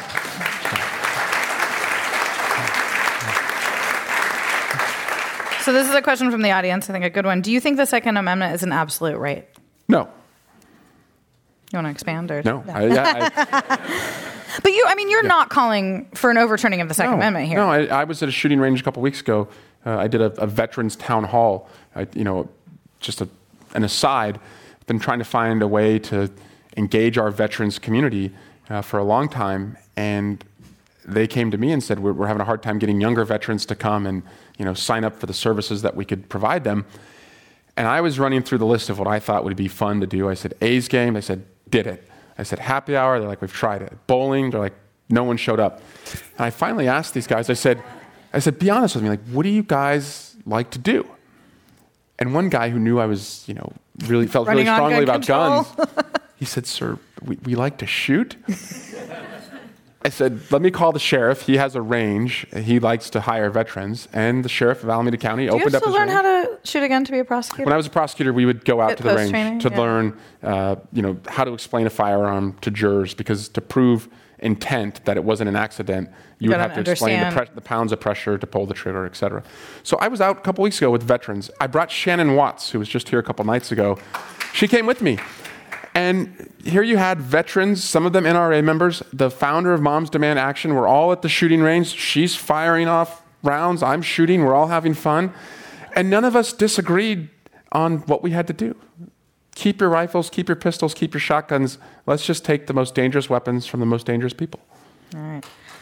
So this is a question from the audience, I think a good one. Do you think the Second Amendment is an absolute right? No. You want to expand? Or no. I, yeah, I, but you, I mean, you're yeah. not calling for an overturning of the Second no, Amendment here. No, I, I was at a shooting range a couple weeks ago. Uh, I did a, a veterans town hall. I, you know, just a, an aside. Been trying to find a way to engage our veterans community uh, for a long time, and they came to me and said, we're, we're having a hard time getting younger veterans to come and, you know, sign up for the services that we could provide them. And I was running through the list of what I thought would be fun to do. I said, A's game. They said, did it. I said, happy hour. They're like, we've tried it. Bowling. They're like, no one showed up. And I finally asked these guys, I said, I said, be honest with me. Like, what do you guys like to do? And one guy who knew I was, you know, really felt Running really strongly gun about control. guns, he said, sir, we, we like to shoot. I said, let me call the sheriff. He has a range. He likes to hire veterans. And the sheriff of Alameda County Do opened up his range. Do you have to learn how to shoot a gun to be a prosecutor? When I was a prosecutor, we would go out At to the range post-training? to Yeah. learn, uh, you know, how to explain a firearm to jurors, because to prove intent that it wasn't an accident, you, You would gotta have to explain the, understand. pre- the pounds of pressure to pull the trigger, et cetera. So I was out a couple weeks ago with veterans. I brought Shannon Watts, who was just here a couple nights ago. She came with me. And here you had veterans, some of them N R A members, the founder of Moms Demand Action. We're all at the shooting range. She's firing off rounds. I'm shooting. We're all having fun. And none of us disagreed on what we had to do. keep your rifles, keep your pistols, keep your shotguns. Let's just take the most dangerous weapons from the most dangerous people. All right.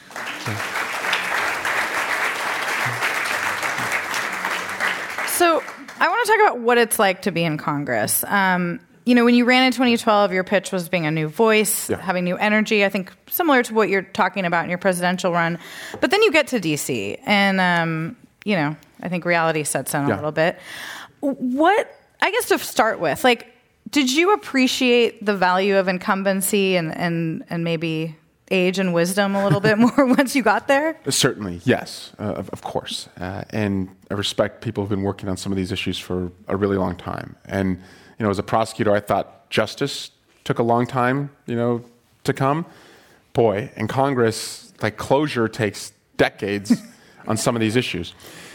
So I want to talk about what it's like to be in Congress. Um, you know, when you ran in twenty twelve, your pitch was being a new voice, yeah. having new energy, I think similar to what you're talking about in your presidential run. But then you get to D C and, um, you know, I think reality sets in a yeah. little bit. What, I guess to start with, like, did you appreciate the value of incumbency and, and, and maybe age and wisdom a little bit more once you got there? Certainly, yes, uh, of, of course. Uh, and I respect people who've been working on some of these issues for a really long time. And, you know, as a prosecutor, I thought justice took a long time, you know, to come. Boy, in Congress, like, closure takes decades on some of these issues.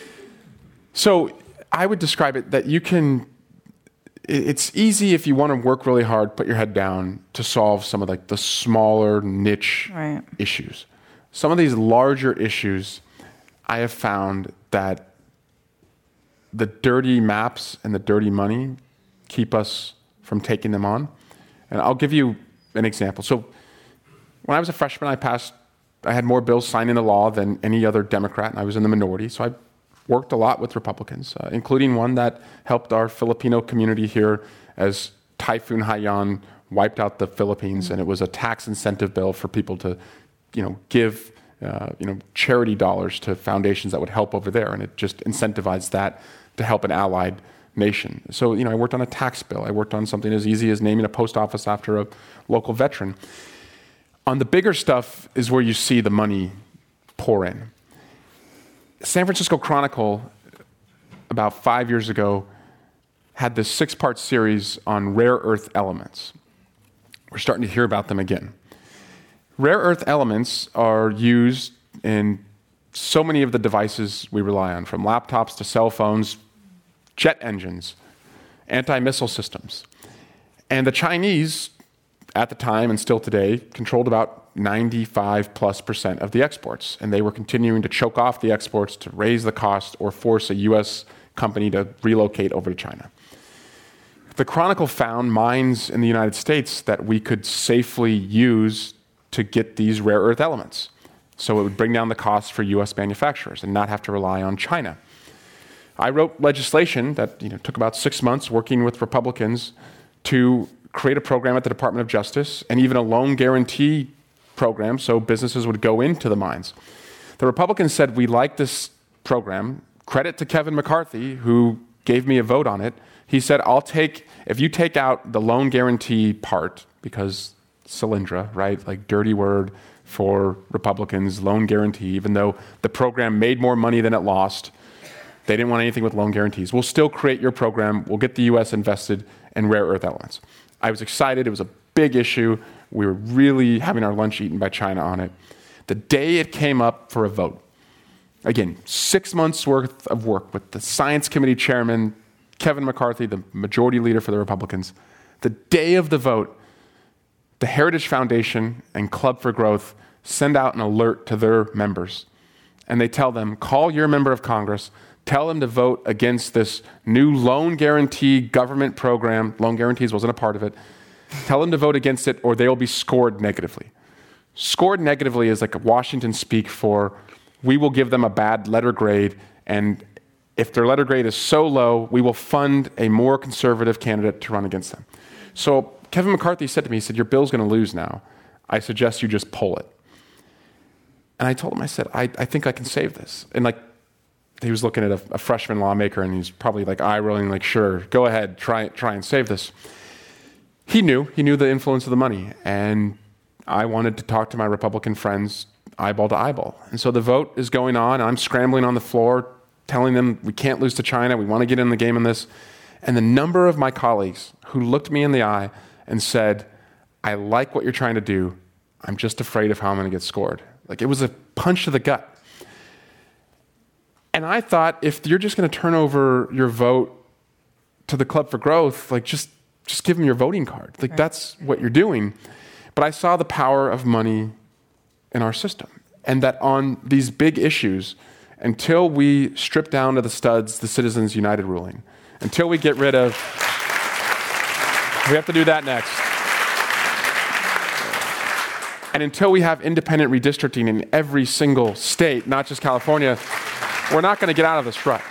So I would describe it that you can, it's easy if you want to work really hard, put your head down to solve some of like the smaller niche right. issues. Some of these larger issues, I have found that the dirty maps and the dirty money keep us from taking them on. And I'll give you an example. So when I was a freshman, I passed, I had more bills signed into law than any other Democrat, and I was in the minority. So I worked a lot with Republicans, uh, including one that helped our Filipino community here as Typhoon Haiyan wiped out the Philippines, mm-hmm. and it was a tax incentive bill for people to, you know, give, uh, you know, charity dollars to foundations that would help over there, and it just incentivized that to help an allied nation. So, you know, I worked on a tax bill. I worked on something as easy as naming a post office after a local veteran. On the bigger stuff is where you see the money pour in. San Francisco Chronicle, about five years ago, had this six-part series on rare earth elements. We're starting to hear about them again. Rare earth elements are used in so many of the devices we rely on, from laptops to cell phones, jet engines, anti-missile systems. And the Chinese, at the time and still today, controlled about ninety-five plus percent of the exports. And they were continuing to choke off the exports to raise the cost or force a U S company to relocate over to China. The Chronicle found mines in the United States that we could safely use to get these rare earth elements. So it would bring down the cost for U S manufacturers and not have to rely on China. I wrote legislation that, you know, took about six months working with Republicans to create a program at the Department of Justice and even a loan guarantee program so businesses would go into the mines. The Republicans said, we like this program. Credit to Kevin McCarthy, who gave me a vote on it. He said, I'll take, if you take out the loan guarantee part, because Solyndra, right, like dirty word for Republicans, loan guarantee, even though the program made more money than it lost, they didn't want anything with loan guarantees. We'll still create your program. We'll get the U S invested in rare earth elements. I was excited. It was a big issue. We were really having our lunch eaten by China on it. The day it came up for a vote, again, six months worth of work with the Science Committee chairman, Kevin McCarthy, the majority leader for the Republicans. The day of the vote, the Heritage Foundation and Club for Growth send out an alert to their members. And they tell them, call your member of Congress, tell them to vote against this new loan guarantee government program. Loan guarantees wasn't a part of it. Tell them to vote against it or they will be scored negatively. Scored negatively is like a Washington speak for, we will give them a bad letter grade, and if their letter grade is so low, we will fund a more conservative candidate to run against them. So Kevin McCarthy said to me, he said, your bill's going to lose now. I suggest you just pull it. And I told him, I said, I, I think I can save this. And like, he was looking at a, a freshman lawmaker, and he's probably like eye rolling, like, sure, go ahead, try try and save this. He knew, he knew the influence of the money, and I wanted to talk to my Republican friends eyeball to eyeball. And so the vote is going on, and I'm scrambling on the floor, telling them we can't lose to China, we want to get in the game in this. And the number of my colleagues who looked me in the eye and said, I like what you're trying to do, I'm just afraid of how I'm going to get scored. Like, it was a punch to the gut. And I thought, if you're just going to turn over your vote to the Club for Growth, like, just just give them your voting card. Like, right. That's what you're doing. But I saw the power of money in our system, and that on these big issues, until we strip down to the studs the Citizens United ruling, until we get rid of We have to do that next. And until we have independent redistricting in every single state, not just California, we're not going to get out of this rut.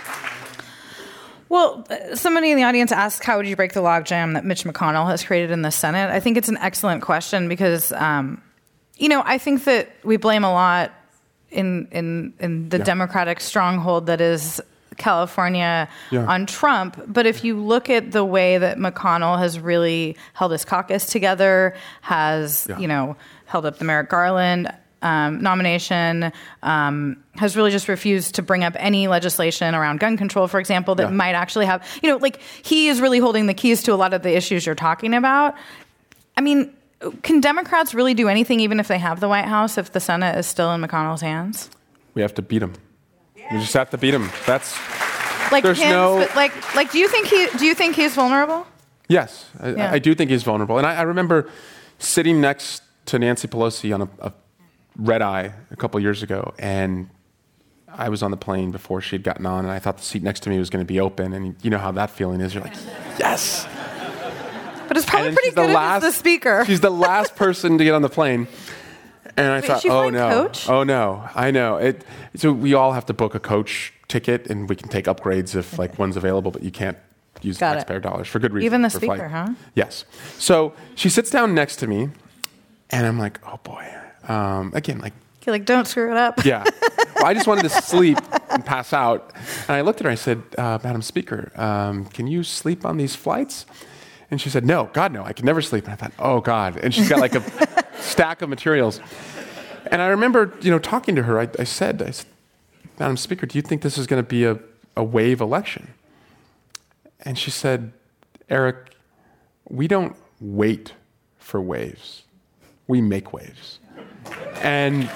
Well, somebody in the audience asked, how would you break the logjam that Mitch McConnell has created in the Senate? I think it's an excellent question because, um, you know, I think that we blame a lot in in, in the yeah. Democratic stronghold that is California yeah. on Trump. But if you look at the way that McConnell has really held his caucus together, has, yeah. you know, held up the Merrick Garland um, nomination, um, has really just refused to bring up any legislation around gun control, for example, that yeah. might actually have, you know, like he is really holding the keys to a lot of the issues you're talking about. I mean, can Democrats really do anything even if they have the White House if the Senate is still in McConnell's hands? We have to beat him. We just have to beat him. That's like there's him, no like like. Do you think he? Do you think he's vulnerable? Yes, I, yeah. I do think he's vulnerable. And I, I remember sitting next to Nancy Pelosi on a, a red eye a couple years ago, and I was on the plane before she had gotten on, and I thought the seat next to me was going to be open. And you know how that feeling is. You're like, yes. But it's probably pretty good if it's the speaker. She's the last person to get on the plane. And I Wait, thought, oh no, coach? oh no, I know. It, so we all have to book a coach ticket, and we can take upgrades if like one's available, but you can't use Got taxpayer it. dollars for good reason. Even the for speaker, flight. huh? Yes. So she sits down next to me, and I'm like, oh boy. Um, again, like, You're like, don't screw it up. yeah. Well, I just wanted to sleep and pass out, and I looked at her. I said, uh, Madam Speaker, um, can you sleep on these flights? And she said, no, God, no, I can never sleep. And I thought, oh, God. And she's got like a stack of materials. And I remember, you know, talking to her, I, I said, I said, Madam Speaker, do you think this is going to be a, a wave election? And she said, Eric, we don't wait for waves. We make waves. And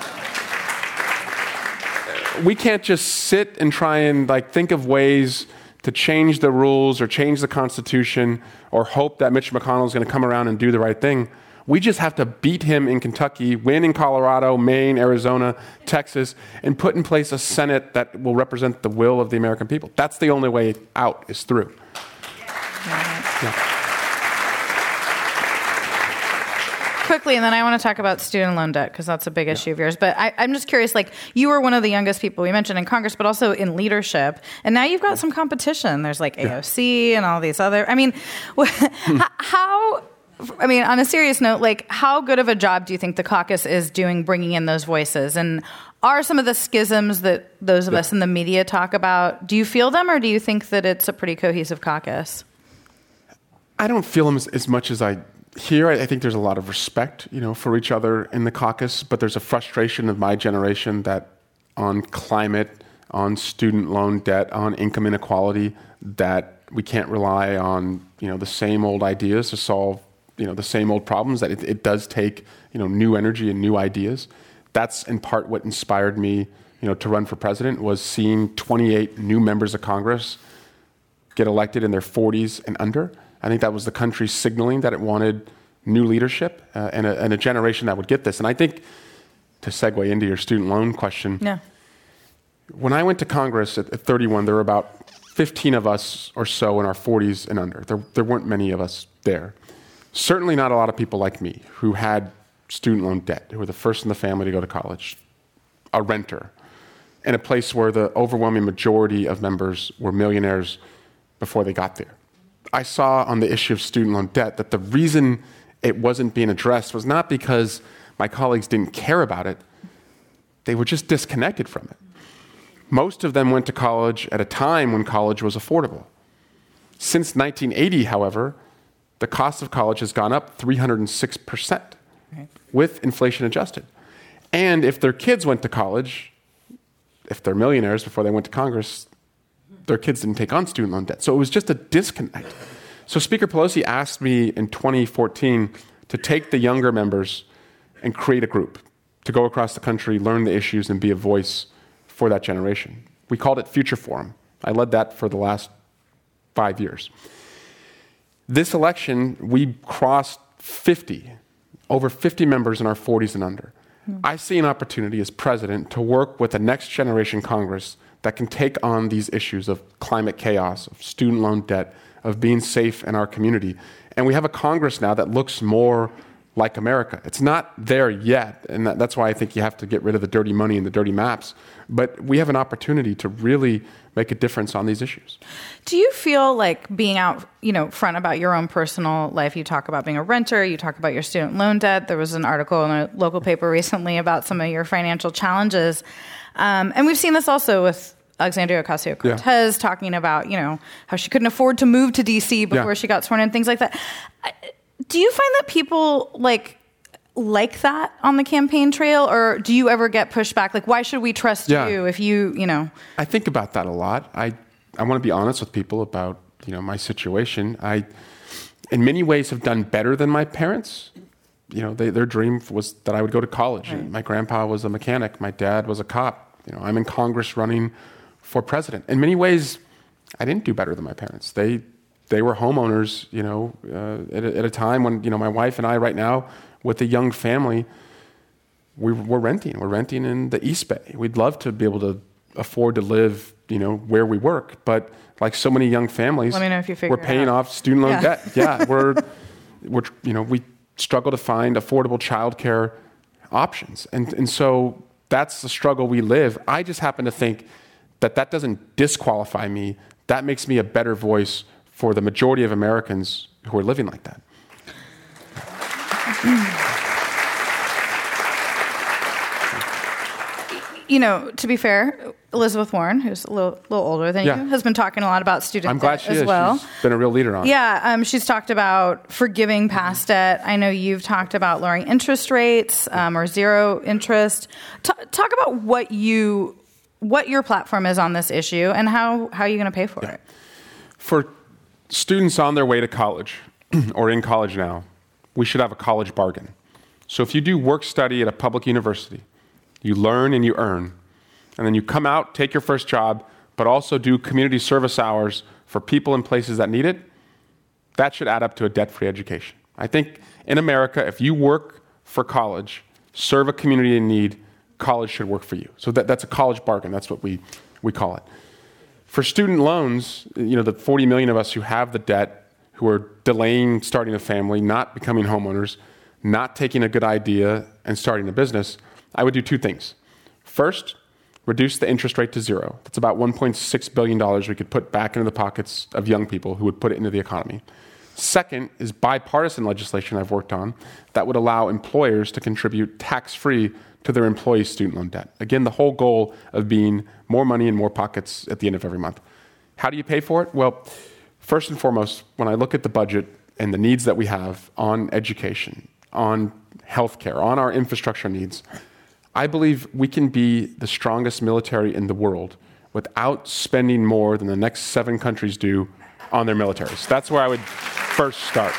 we can't just sit and try and like think of ways to change the rules or change the Constitution or hope that Mitch McConnell is going to come around and do the right thing. We just have to beat him in Kentucky, win in Colorado, Maine, Arizona, Texas, and put in place a Senate that will represent the will of the American people. That's the only way out is through. Yeah. Quickly, and then I want to talk about student loan debt because that's a big issue yeah. of yours. But I, I'm just curious, like you were one of the youngest people we mentioned in Congress, but also in leadership. And now you've got some competition. There's like A O C yeah. and all these other, I mean, how, I mean, on a serious note, like how good of a job do you think the caucus is doing bringing in those voices? And are some of the schisms that those of yeah. us in the media talk about, do you feel them or do you think that it's a pretty cohesive caucus? I don't feel them as, as much as I Here, I think there's a lot of respect, you know, for each other in the caucus, but there's a frustration of my generation that on climate, on student loan debt, on income inequality, that we can't rely on, you know, the same old ideas to solve, you know, the same old problems, that it, it does take, you know, new energy and new ideas. That's in part what inspired me, you know, to run for president, was seeing twenty-eight new members of Congress get elected in their forties and under. I think that was the country signaling that it wanted new leadership uh, and, a, and a generation that would get this. And I think, to segue into your student loan question, yeah. when I went to Congress at, at thirty-one, there were about fifteen of us or so in our forties and under. There, there weren't many of us there. Certainly not a lot of people like me who had student loan debt, who were the first in the family to go to college, a renter, in a place where the overwhelming majority of members were millionaires before they got there. I saw on the issue of student loan debt that the reason it wasn't being addressed was not because my colleagues didn't care about it. They were just disconnected from it. Most of them went to college at a time when college was affordable. Since nineteen eighty, however, the cost of college has gone up three hundred six percent right. with inflation adjusted. And if their kids went to college, if they're millionaires before they went to Congress, their kids didn't take on student loan debt. So it was just a disconnect. So Speaker Pelosi asked me in twenty fourteen to take the younger members and create a group to go across the country, learn the issues, and be a voice for that generation. We called it Future Forum. I led that for the last five years. This election, we crossed fifty, over fifty members in our forties and under. Hmm. I see an opportunity as president to work with the next generation Congress that can take on these issues of climate chaos, of student loan debt, of being safe in our community. And we have a Congress now that looks more like America. It's not there yet, and that, that's why I think you have to get rid of the dirty money and the dirty maps. But we have an opportunity to really make a difference on these issues. Do you feel like being out, you know, front about your own personal life? You talk about being a renter, you talk about your student loan debt. There was an article in a local paper recently about some of your financial challenges. Um, and we've seen this also with Alexandria Ocasio-Cortez yeah. talking about, you know, how she couldn't afford to move to D C before yeah. she got sworn in, things like that. Do you find that people like like that on the campaign trail, or do you ever get pushback? Like, why should we trust yeah. you if you, you know? I think about that a lot. I, I want to be honest with people about, you know, my situation. I, in many ways, have done better than my parents. You know, they, their dream was that I would go to college. Right. My grandpa was a mechanic. My dad was a cop. You know, I'm in Congress running for president. In many ways, I didn't do better than my parents. They they were homeowners, you know, uh, at, a, at a time when, you know, my wife and I right now, with a young family, we, we're renting. We're renting in the East Bay. We'd love to be able to afford to live, you know, where we work. But like so many young families, Let me know if you figure we're paying off student loan yeah. debt. Yeah, we're, we're, you know, we struggle to find affordable childcare options. And, and so that's the struggle we live. I just happen to think that that doesn't disqualify me. That makes me a better voice for the majority of Americans who are living like that. You know, to be fair, Elizabeth Warren, who's a little, little older than yeah. you, has been talking a lot about student I'm glad debt she as is. well. She's been a real leader on it. Yeah, um, she's talked about forgiving past debt. I know you've talked about lowering interest rates um, or zero interest. T- talk about what you, what your platform is on this issue and how how are you going to pay for yeah. it? For students on their way to college or in college now, we should have a college bargain. So if you do work study at a public university, you learn and you earn, and then you come out, take your first job, but also do community service hours for people in places that need it, that should add up to a debt-free education. I think in America, if you work for college, serve a community in need, college should work for you. So that, that's a college bargain. That's what we, we call it. For student loans, you know, the forty million of us who have the debt, who are delaying starting a family, not becoming homeowners, not taking a good idea and starting a business, I would do two things. First, reduce the interest rate to zero. That's about one point six billion dollars we could put back into the pockets of young people who would put it into the economy. Second is bipartisan legislation I've worked on that would allow employers to contribute tax-free to their employees' student loan debt. Again, the whole goal of being more money in more pockets at the end of every month. How do you pay for it? Well, first and foremost, when I look at the budget and the needs that we have on education, on healthcare, on our infrastructure needs, I believe we can be the strongest military in the world without spending more than the next seven countries do on their militaries. That's where I would first start.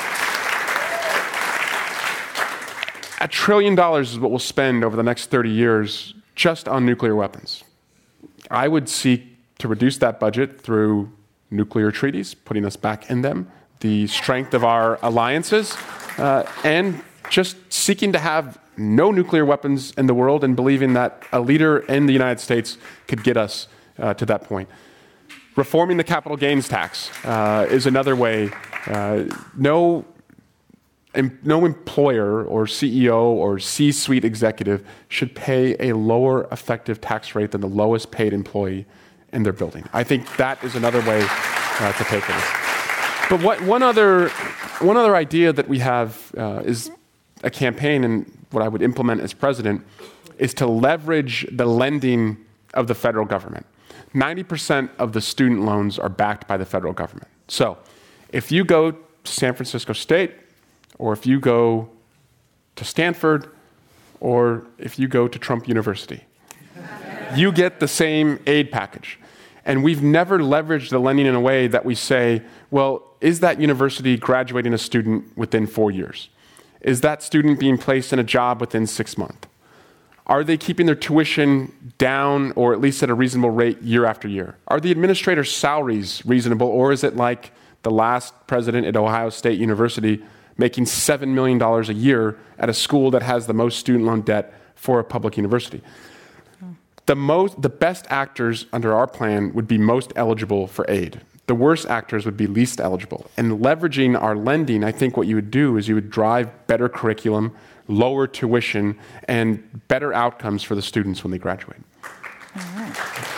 A trillion dollars is what we'll spend over the next thirty years just on nuclear weapons. I would seek to reduce that budget through nuclear treaties, putting us back in them, the strength of our alliances, uh, and just seeking to have no nuclear weapons in the world and believing that a leader in the United States could get us uh, to that point. Reforming the capital gains tax uh, is another way. Uh, no, em- no employer or C E O or C-suite executive should pay a lower effective tax rate than the lowest paid employee in their building. I think that is another way uh, to pay for this. But what, one other one other idea that we have uh, is a campaign, and what I would implement as president, is to leverage the lending of the federal government. ninety percent of the student loans are backed by the federal government. So if you go to San Francisco State, or if you go to Stanford, or if you go to Trump University, you get the same aid package. And we've never leveraged the lending in a way that we say, well, is that university graduating a student within four years? Is that student being placed in a job within six months? Are they keeping their tuition down or at least at a reasonable rate year after year? Are the administrators' salaries reasonable, or is it like the last president at Ohio State University making seven million dollars a year at a school that has the most student loan debt for a public university? The most, the best actors under our plan would be most eligible for aid. the worst actors would be least eligible. And leveraging our lending, I think what you would do is you would drive better curriculum, lower tuition, and better outcomes for the students when they graduate. All right.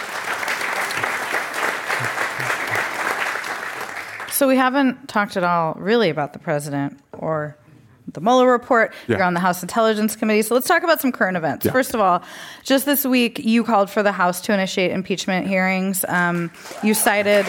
So we haven't talked at all really about the president or the Mueller report. Yeah. You're on the House Intelligence Committee. So let's talk about some current events. Yeah. First of all, just this week, you called for the House to initiate impeachment hearings. Um, you cited...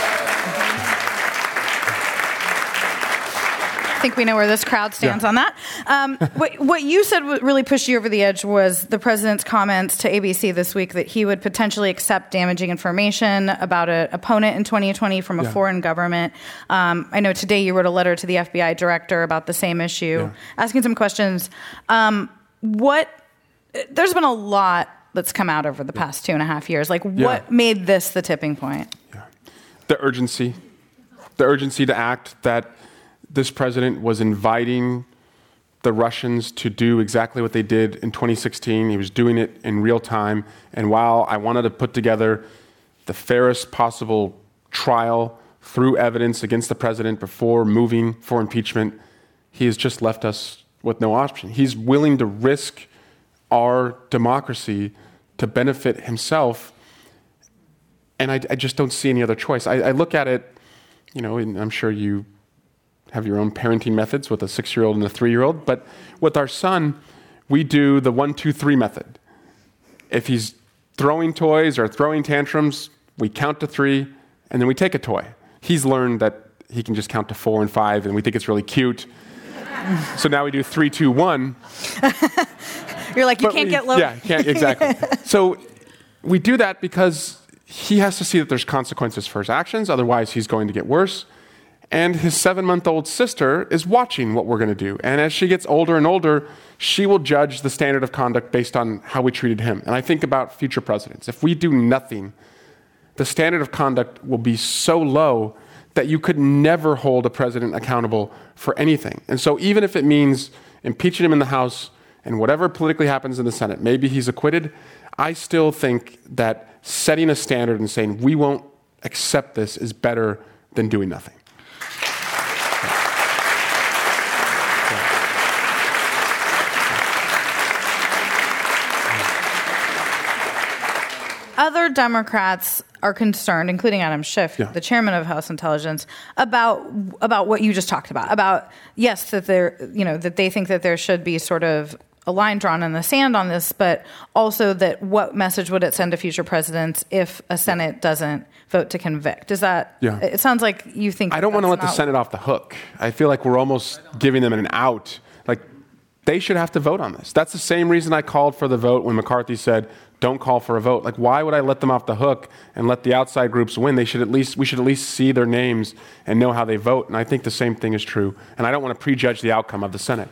I think we know where this crowd stands yeah. on that. Um, what, what you said really pushed you over the edge was the president's comments to A B C this week that he would potentially accept damaging information about an opponent in twenty twenty from a yeah. foreign government. Um, I know today you wrote a letter to the F B I director about the same issue, yeah. asking some questions. Um, what? There's been a lot that's come out over the past two and a half years. Like, yeah. what made this the tipping point? Yeah. The urgency. The urgency to act that this president was inviting the Russians to do exactly what they did in twenty sixteen. He was doing it in real time. And while I wanted to put together the fairest possible trial through evidence against the president before moving for impeachment, he has just left us with no option. He's willing to risk our democracy to benefit himself. And I, I just don't see any other choice. I, I look at it, you know, and I'm sure you have your own parenting methods with a six-year-old and a three-year-old. But with our son, we do the one, two, three method. If he's throwing toys or throwing tantrums, we count to three, and then we take a toy. He's learned that he can just count to four and five, and we think it's really cute. So now we do three, two, one. You're like, you but can't we, get low. Yeah, can't, exactly. So we do that because he has to see that there's consequences for his actions. Otherwise, he's going to get worse. And his seven-month-old sister is watching what we're going to do. And as she gets older and older, she will judge the standard of conduct based on how we treated him. And I think about future presidents. If we do nothing, the standard of conduct will be so low that you could never hold a president accountable for anything. And so even if it means impeaching him in the House and whatever politically happens in the Senate, maybe he's acquitted, I still think that setting a standard and saying we won't accept this is better than doing nothing. Other Democrats are concerned, including Adam Schiff, yeah. the chairman of House Intelligence, about about what you just talked about. About yes, that they're you know that they think that there should be sort of a line drawn in the sand on this, but also that what message would it send to future presidents if a Senate doesn't vote to convict? Is that? Yeah. It sounds like you think. I don't want to let the not... Senate off the hook. I feel like we're almost giving them an out. Like they should have to vote on this. That's the same reason I called for the vote when McCarthy said, don't call for a vote. Like, why would I let them off the hook and let the outside groups win? They should at least, we should at least see their names and know how they vote. And I think the same thing is true. And I don't want to prejudge the outcome of the Senate.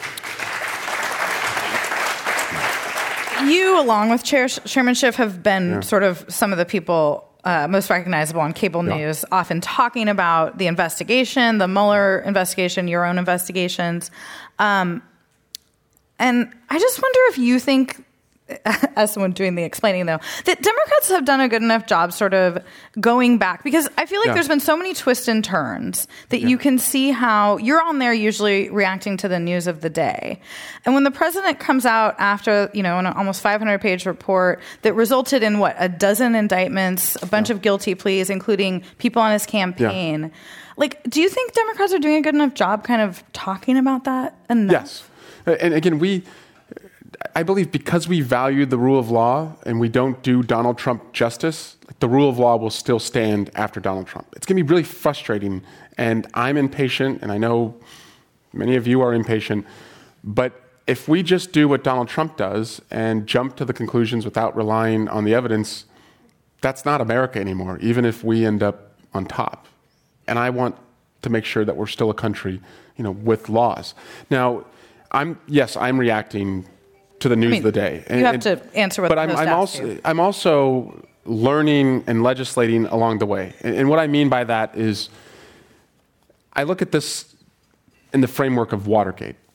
You, along with Chair, Chairman Schiff, have been Yeah. sort of some of the people uh, most recognizable on cable Yeah. news, often talking about the investigation, the Mueller investigation, your own investigations. Um, and I just wonder if you think, as someone doing the explaining, though, that Democrats have done a good enough job sort of going back, because I feel like Yeah. there's been so many twists and turns that Yeah. you can see how you're on there usually reacting to the news of the day. And when the president comes out after, you know, an almost five hundred page report that resulted in, what, a dozen indictments, a bunch Yeah. of guilty pleas, including people on his campaign. Yeah. Like, do you think Democrats are doing a good enough job kind of talking about that enough? Yes. And again, we... I believe because we value the rule of law and we don't do Donald Trump justice, like the rule of law will still stand after Donald Trump. It's going to be really frustrating, and I'm impatient, and I know many of you are impatient, but if we just do what Donald Trump does and jump to the conclusions without relying on the evidence, that's not America anymore, even if we end up on top. And I want to make sure that we're still a country, you know, with laws. Now, I'm yes, I'm reacting to the news I mean, of the day. And, you have to answer what but the I'm, Post I'm asked also you. I'm also learning and legislating along the way. And, and what I mean by that is I look at this in the framework of Watergate.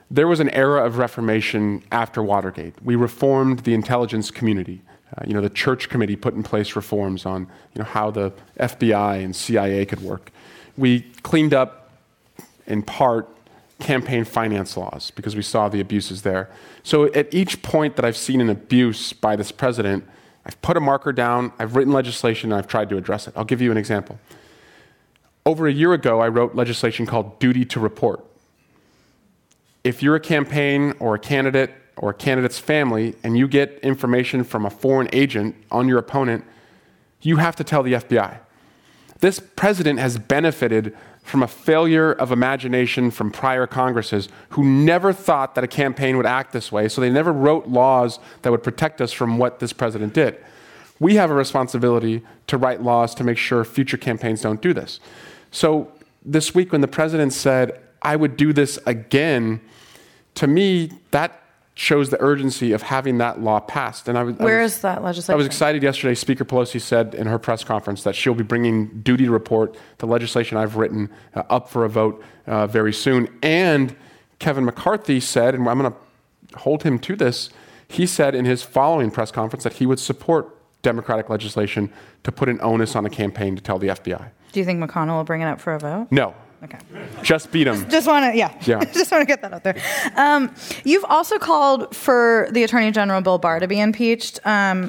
there was an era of reformation after Watergate. We reformed the intelligence community. Uh, you know, the Church Committee put in place reforms on, you know, how the F B I and C I A could work. We cleaned up, in part, campaign finance laws because we saw the abuses there. So at each point that I've seen an abuse by this president, I've put a marker down, I've written legislation, and I've tried to address it. I'll give you an example. Over a year ago, I wrote legislation called Duty to Report. If you're a campaign or a candidate or a candidate's family and you get information from a foreign agent on your opponent, you have to tell the F B I. This president has benefited from a failure of imagination from prior Congresses who never thought that a campaign would act this way, so they never wrote laws that would protect us from what this president did. We have a responsibility to write laws to make sure future campaigns don't do this. So this week when the president said, I would do this again, to me, that shows the urgency of having that law passed. And I was, Where I was, is that legislation? I was excited yesterday. Speaker Pelosi said in her press conference that she'll be bringing Duty to Report, the legislation I've written, uh, up for a vote uh, very soon. And Kevin McCarthy said, and I'm going to hold him to this, he said in his following press conference that he would support Democratic legislation to put an onus on a campaign to tell the F B I. Do you think McConnell will bring it up for a vote? No. Okay. Just beat him. Just, just want to, yeah. Yeah. just want to get that out there. Um, you've also called for the Attorney General Bill Barr to be impeached. Um,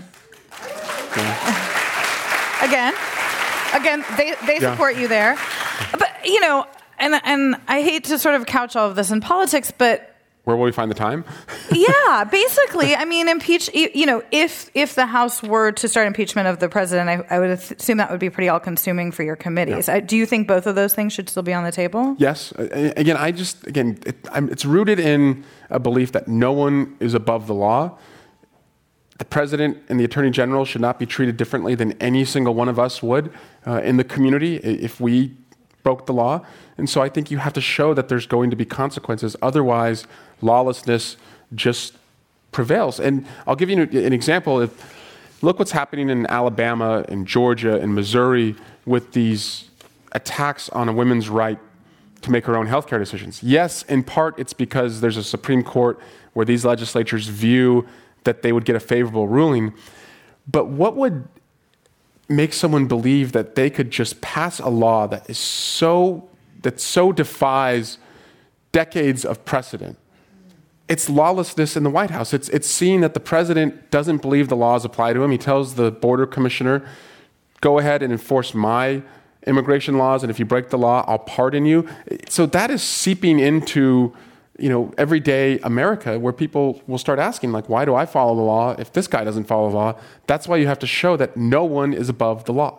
yeah. Again, again, they they yeah. support you there, but you know, and and I hate to sort of couch all of this in politics, but. Where will we find the time? yeah, basically. I mean, impeach, you know, if if the House were to start impeachment of the president, I, I would assume that would be pretty all-consuming for your committees. Yeah. I, do you think both of those things should still be on the table? Yes. Again, I just, again, it, I'm, it's rooted in a belief that no one is above the law. The president and the attorney general should not be treated differently than any single one of us would uh, in the community if we broke the law. And so I think you have to show that there's going to be consequences. Otherwise, lawlessness just prevails. And I'll give you an example. If, look what's happening in Alabama and Georgia and Missouri with these attacks on a woman's right to make her own healthcare decisions. Yes, in part, it's because there's a Supreme Court where these legislatures view that they would get a favorable ruling. But what would make someone believe that they could just pass a law that is so that so defies decades of precedent? It's lawlessness in the White House. It's it's seeing that the president doesn't believe the laws apply to him. He tells the border commissioner, go ahead and enforce my immigration laws, and if you break the law, I'll pardon you. So that is seeping into, you know, everyday America, where people will start asking, like, why do I follow the law if this guy doesn't follow the law? That's why you have to show that no one is above the law.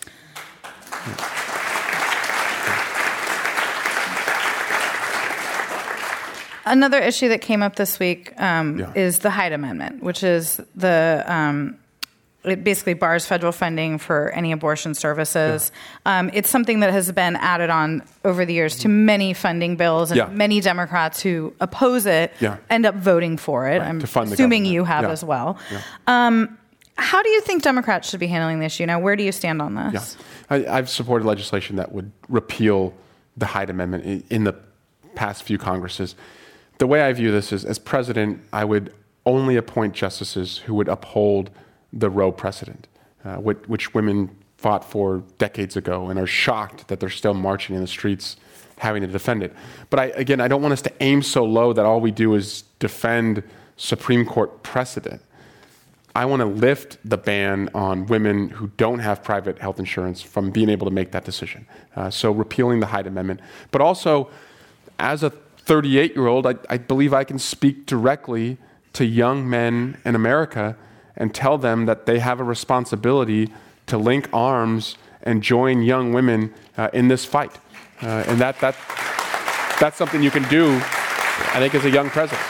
Another issue that came up this week um, yeah. is the Hyde Amendment, which is the um, it basically bars federal funding for any abortion services. Yeah. Um, it's something that has been added on over the years to many funding bills, and yeah. many Democrats who oppose it yeah. end up voting for it. Right, I'm to fund assuming you have yeah. as well. Yeah. Um, how do you think Democrats should be handling the issue? Now, where do you stand on this? Yeah. I, I've supported legislation that would repeal the Hyde Amendment in, in the past few Congresses. The way I view this is, as president, I would only appoint justices who would uphold the Roe precedent, uh, which, which women fought for decades ago and are shocked that they're still marching in the streets having to defend it. But I, again, I don't want us to aim so low that all we do is defend Supreme Court precedent. I want to lift the ban on women who don't have private health insurance from being able to make that decision. Uh, so repealing the Hyde Amendment. But also, as a thirty-eight-year-old, I, I believe I can speak directly to young men in America and tell them that they have a responsibility to link arms and join young women uh, in this fight. Uh, and that that that's something you can do, I think, as a young president.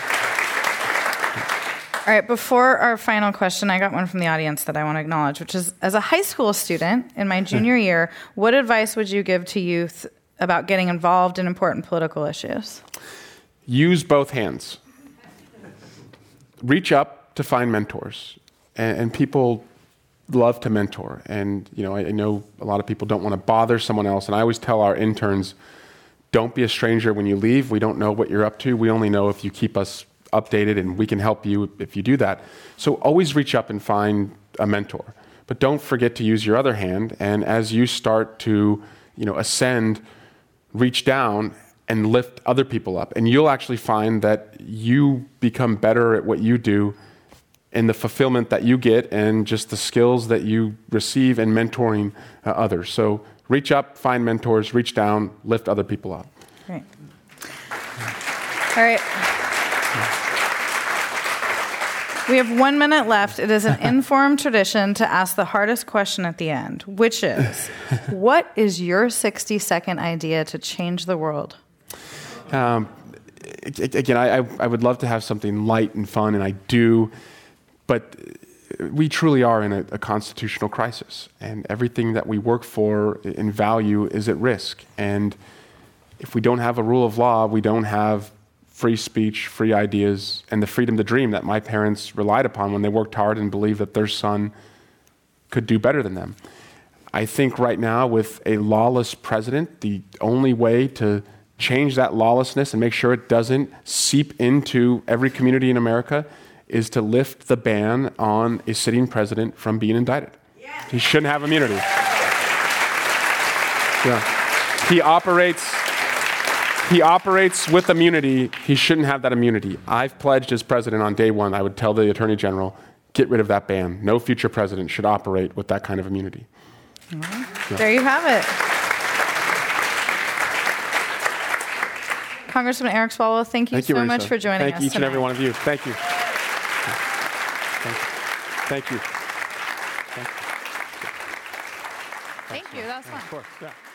All right, before our final question, I got one from the audience that I want to acknowledge, which is, as a high school student in my junior year, what advice would you give to youth about getting involved in important political issues? Use both hands. Reach up to find mentors. And, and people love to mentor. And, you know, I, I know a lot of people don't want to bother someone else. And I always tell our interns, don't be a stranger when you leave. We don't know what you're up to. We only know if you keep us updated, and we can help you if you do that. So always reach up and find a mentor. But don't forget to use your other hand, and as you start to, you know, ascend, reach down and lift other people up. And you'll actually find that you become better at what you do and the fulfillment that you get and just the skills that you receive in mentoring uh, others. So reach up, find mentors, reach down, lift other people up. Great. All right. We have one minute left. It is an informed tradition to ask the hardest question at the end, which is, what is your sixty-second idea to change the world? Um, again, I, I would love to have something light and fun, and I do, but we truly are in a, a constitutional crisis, and everything that we work for and value is at risk. And if we don't have a rule of law, we don't have free speech, free ideas, and the freedom to dream that my parents relied upon when they worked hard and believed that their son could do better than them. I think right now, with a lawless president, the only way to change that lawlessness and make sure it doesn't seep into every community in America is to lift the ban on a sitting president from being indicted. Yeah. He shouldn't have immunity. Yeah. He operates... He operates with immunity. He shouldn't have that immunity. I've pledged as president on day one, I would tell the Attorney General, get rid of that ban. No future president should operate with that kind of immunity. Right. Yeah. There you have it. Congressman Eric Swalwell, thank you, thank you so Risa. much for joining thank us Thank each tonight. and every one of you. Thank you. Thank you. Thank you. Thank you. That was fun. Of course, yeah.